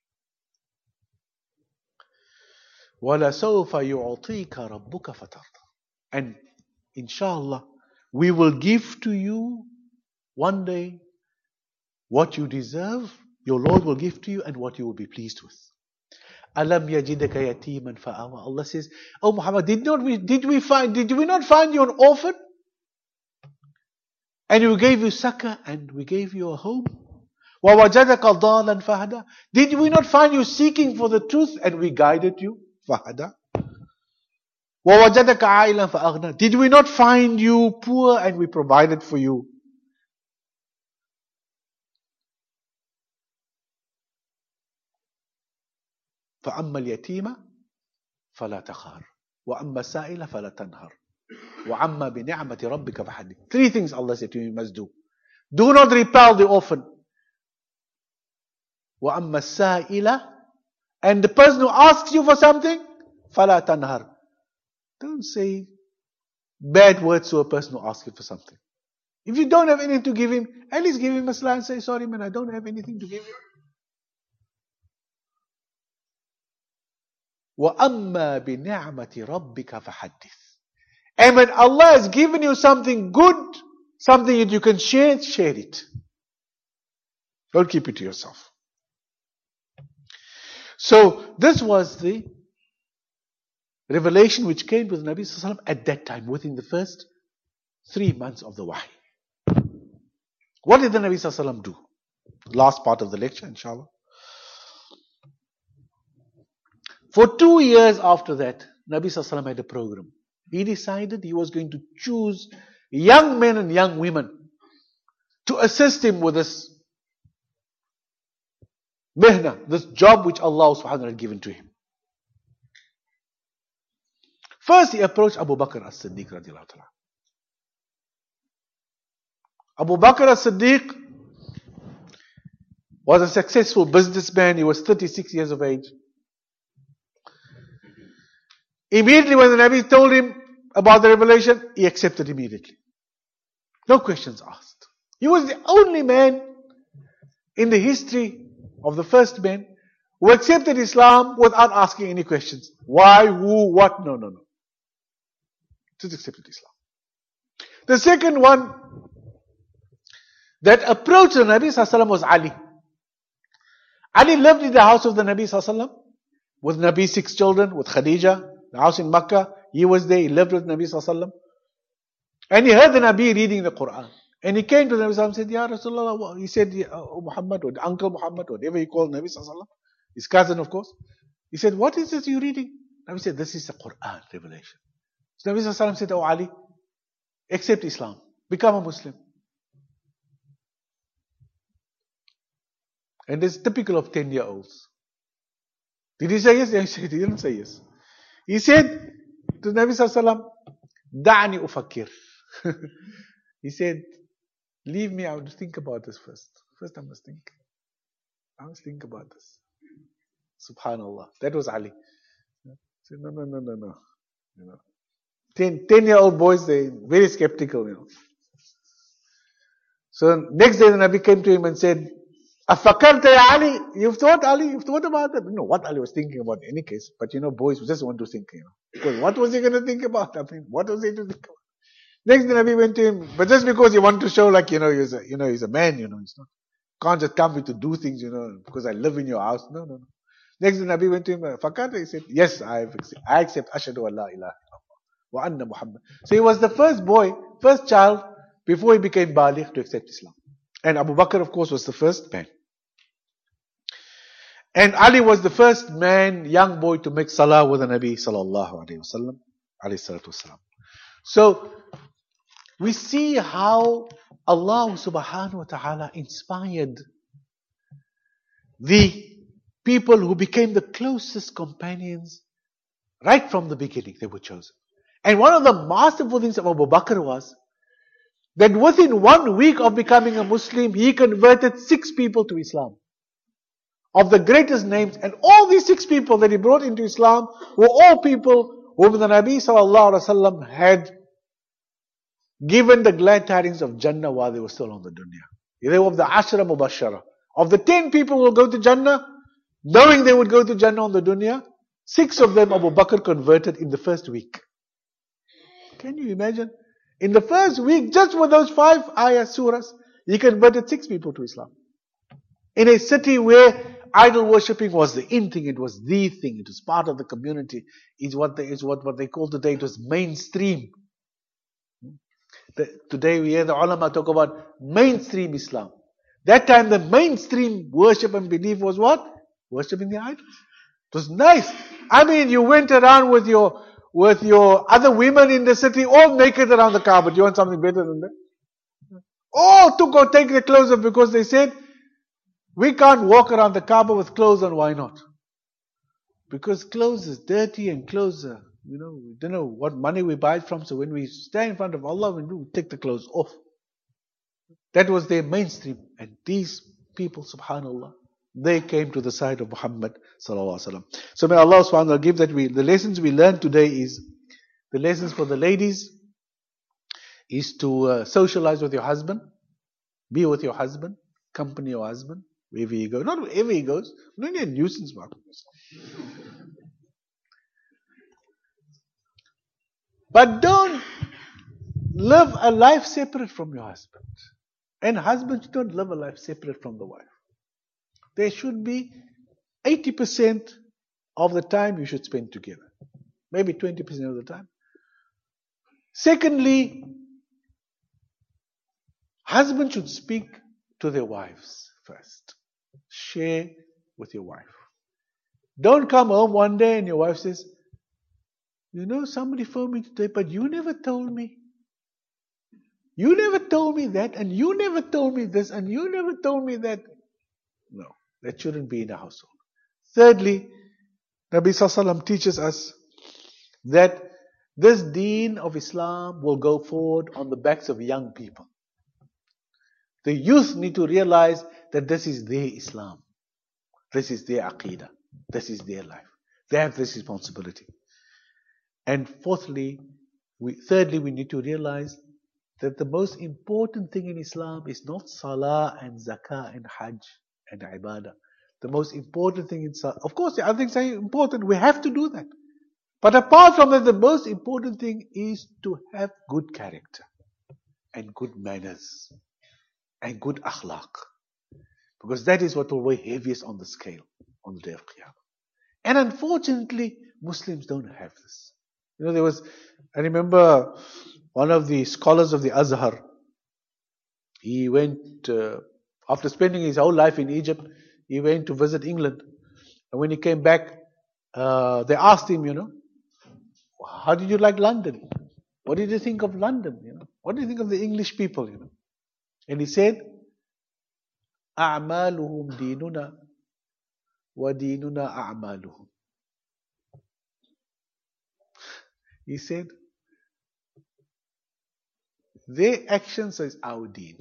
وَلَسَوْفَ يُعْطِيكَ رَبُّكَ فَتَرْضَى. And inshallah, we will give to you one day what you deserve. Your Lord will give to you and what you will be pleased with. Alam yajidaka yatiman fa'awa. Allah says, oh Muhammad, did we not find you an orphan? And we gave you succor and we gave you a home. وَوَجَدَكَ ضَالًا فَهَدَى. Did we not find you seeking for the truth and we guided you? فَهَدَى. وَوَجَدَكَ عَائِلًا فَأَغْنَى. Did we not find you poor and we provided for you? فَأَمَّا الْيَتِيمَ فَلَا تَخَارْ وَأَمَّا السَّائِلَ فَلَا تَنْهَرْ وَعَمَّا بِنِعْمَةِ رَبِّكَ فَحَدِّثْ. 3 things Allah said to you must do. Do not repel the orphan. وَأَمَّا السَّائِلَ. And the person who asks you for something, فَلَا تَنْهَرْ. Don't say bad words to a person who asks you for something. If you don't have anything to give him, at least give him a salam and say, sorry man, I don't have anything to give you. وَأَمَّا بِنِعْمَةِ رَبِّكَ فَحَدِّثْ. And when Allah has given you something good, something that you can share it. Don't keep it to yourself. So, this was the revelation which came to the Nabi Sallallahu Alaihi Wasallam at that time, within the first 3 months of the wahy. What did the Nabi Sallallahu Alaihi Wasallam do? Last part of the lecture, inshallah. For 2 years after that, Nabi Sallallahu Alaihi Wasallam had a program. He decided he was going to choose young men and young women to assist him with this mihna, this job which Allah subhanahu wa ta'ala had given to him. First he approached Abu Bakr as-Siddiq radiallahu ta'ala. Abu Bakr as-Siddiq was a successful businessman. He was 36 years of age. Immediately when the Nabi told him about the revelation, he accepted immediately. No questions asked. He was the only man in the history of the first men who accepted Islam without asking any questions. Why, who, what? No. Just accepted Islam. The second one that approached the Nabi Sallallahu Alaihi Wasallam was Ali. Ali lived in the house of the Nabi Sallallahu Alaihi Wasallam with Nabi's 6 children, with Khadija. The house in Makkah, he was there, he lived with Nabi Sallallahu Alaihi Wasallam. And he heard the Nabi reading the Quran. And he came to the Nabi Sallallahu Alaihi Wasallam and said, Ya Rasulullah, he said, Muhammad, or Uncle Muhammad, whatever he called Nabi Sallallahu Alaihi Wasallam, his cousin of course. He said, what is this you reading? Nabi said, this is the Quran revelation. So Nabi Sallallahu Alaihi Wasallam said, oh Ali, accept Islam, become a Muslim. And this is typical of 10-year-olds. Did he say yes? He didn't say yes. He said to Nabi Sallallahu Alaihi Wasallam, Da'ani ufakir. He said, leave me, I will think about this first. First I must think. I must think about this. Subhanallah. That was Ali. He said, no. 10-year-old boys, they're very skeptical, So next day the Nabi came to him and said, Afakarta ya Ali? You've thought, Ali? You've thought about that? No, what Ali was thinking about in any case. But boys just want to think, Because what was he going to think about? I mean, what was he to think about? Next day Nabi went to him, but just because he wanted to show like, he's a man, he's not, can't just come me to do things, because I live in your house. No, no, no. Next day Nabi went to him, Fakarta, he said, yes, I accept Ashhadu an la ilaha illallah wa anna Muhammad. So he was the first child, before he became Baligh, to accept Islam. And Abu Bakr, of course, was the first man. And Ali was the first man, young boy, to make salah with the Nabi sallallahu alayhi wasallam, alayhi salatu wasalam. So, we see how Allah subhanahu wa ta'ala inspired the people who became the closest companions right from the beginning. They were chosen. And one of the masterful things of Abu Bakr was that within 1 week of becoming a Muslim, he converted 6 people to Islam. Of the greatest names. And all these 6 people that he brought into Islam were all people whom the Nabi sallallahu alaihi wasallam had given the glad tidings of Jannah while they were still on the dunya. They were of the Ashra Mubashara. Of the 10 people who will go to Jannah, knowing they would go to Jannah on the dunya, 6 of them Abu Bakr converted in the first week. Can you imagine? In the first week, just with those 5 surahs, he converted 6 people to Islam. In a city where idol worshipping was the in thing, it was the thing, it was part of the community, is what they call today, it was mainstream. Today we hear the ulama talk about mainstream Islam. That time the mainstream worship and belief was what? Worshipping the idols. It was nice. I mean, you went around with your other women in the city, all naked around the Kaaba. Do you want something better than that? All took or take their clothes off because they said, we can't walk around the Kaaba with clothes on. Why not? Because clothes is dirty and clothes are, we don't know what money we buy it from. So when we stand in front of Allah, we take the clothes off. That was their mainstream. And these people, subhanAllah, they came to the side of Muhammad sallallahu alaihi wasallam. So may Allah subhanahu wa ta'ala give that the lessons we learned today is, the lessons for the ladies is to socialize with your husband, be with your husband, accompany your husband, wherever he goes. Not wherever he goes, not a nuisance mark. But don't live a life separate from your husband. And husbands don't live a life separate from the wife. There should be 80% of the time you should spend together. Maybe 20% of the time. Secondly, husbands should speak to their wives first. Share with your wife. Don't come home one day and your wife says, somebody phoned me today, but you never told me. You never told me that, and you never told me this, and you never told me that. No, that shouldn't be in a household. Thirdly, Nabi Sallallahu Alaihi Wasallam teaches us that this deen of Islam will go forward on the backs of young people. The youth need to realize that this is their Islam. This is their Aqidah. This is their life. They have this responsibility. And thirdly, we need to realize that the most important thing in Islam is not Salah and Zakah and Hajj and Ibadah. The most important thing in Salah, of course the other things are important, we have to do that. But apart from that, the most important thing is to have good character and good manners and good akhlaq. Because that is what will weigh heaviest on the scale on the day of Qiyamah. And unfortunately, Muslims don't have this. I remember one of the scholars of the Azhar, he went, after spending his whole life in Egypt, he went to visit England. And when he came back, they asked him, how did you like London? What did you think of London? What do you think of the English people? And he said, أعمالهم ديننا وديننا أعمالهم. He said, their actions is our deen.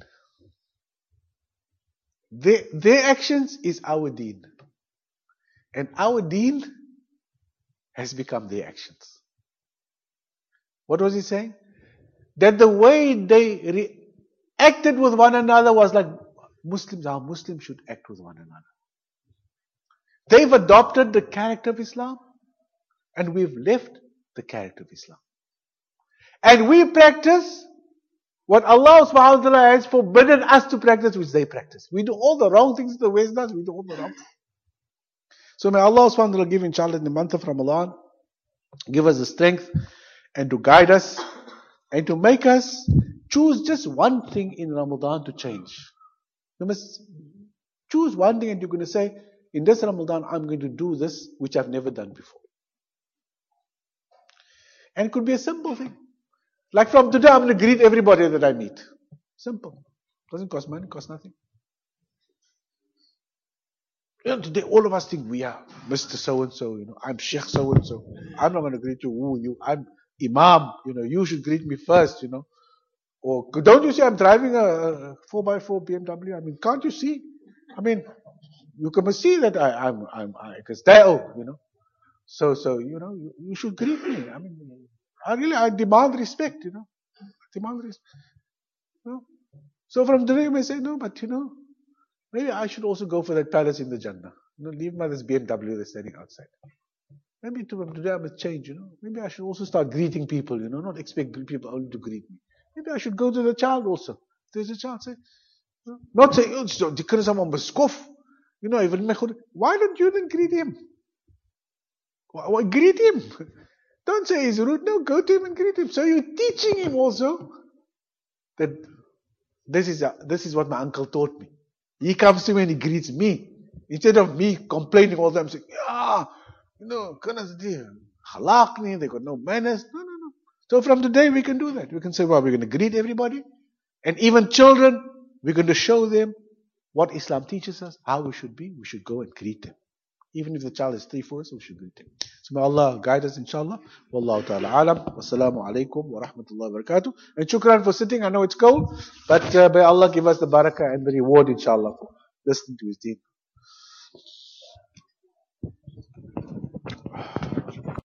Their actions is our deen. And our deen has become their actions. What was he saying? That the way they acted with one another was like Muslims, how Muslims should act with one another. They've adopted the character of Islam, and we've left the character of Islam. And we practice what Allah subhanahu wa ta'ala has forbidden us to practice, which they practice. We do all the wrong things the West does, we do all the wrong things. So may Allah subhanahu wa ta'ala give, inshallah, in the month of Ramadan, give us the strength and to guide us and to make us choose just one thing in Ramadan to change. You must choose one thing and you're going to say, in this Ramadan, I'm going to do this which I've never done before. And it could be a simple thing. Like from today, I'm going to greet everybody that I meet. Simple. Doesn't cost money, costs nothing. You know, today all of us think we are Mr. So-and-so, I'm Sheikh so-and-so. I'm not going to greet you, who are you? I'm Imam, you should greet me first, Or don't you see I'm driving a 4x4 BMW? I mean, can't you see? I mean, you can see that I can style, So, you should greet me. I mean, I demand respect, Demand respect. So from today you may say, no, but maybe I should also go for that palace in the Jannah. Leave my this BMW that's standing outside. Maybe from today I must change, Maybe I should also start greeting people, not expect people only to greet me. Maybe I should go to the child also. If there's a child, say, not say, why don't you then greet him? Why greet him? Don't say he's rude. No, go to him and greet him. So you're teaching him also that this is what my uncle taught me. He comes to me and he greets me. Instead of me complaining all the time, saying, halak, they got no manners. No. So from today we can do that. We can say, we're going to greet everybody. And even children, we're going to show them what Islam teaches us, how we should be. We should go and greet them. Even if the child is 3-4, so we should greet him. So may Allah guide us, inshallah. Wallahu ta'ala alam. Wassalamu alaikum wa rahmatullahi wa barakatuh. And shukran for sitting. I know it's cold, but may Allah give us the barakah and the reward, inshallah, for listening to His deen.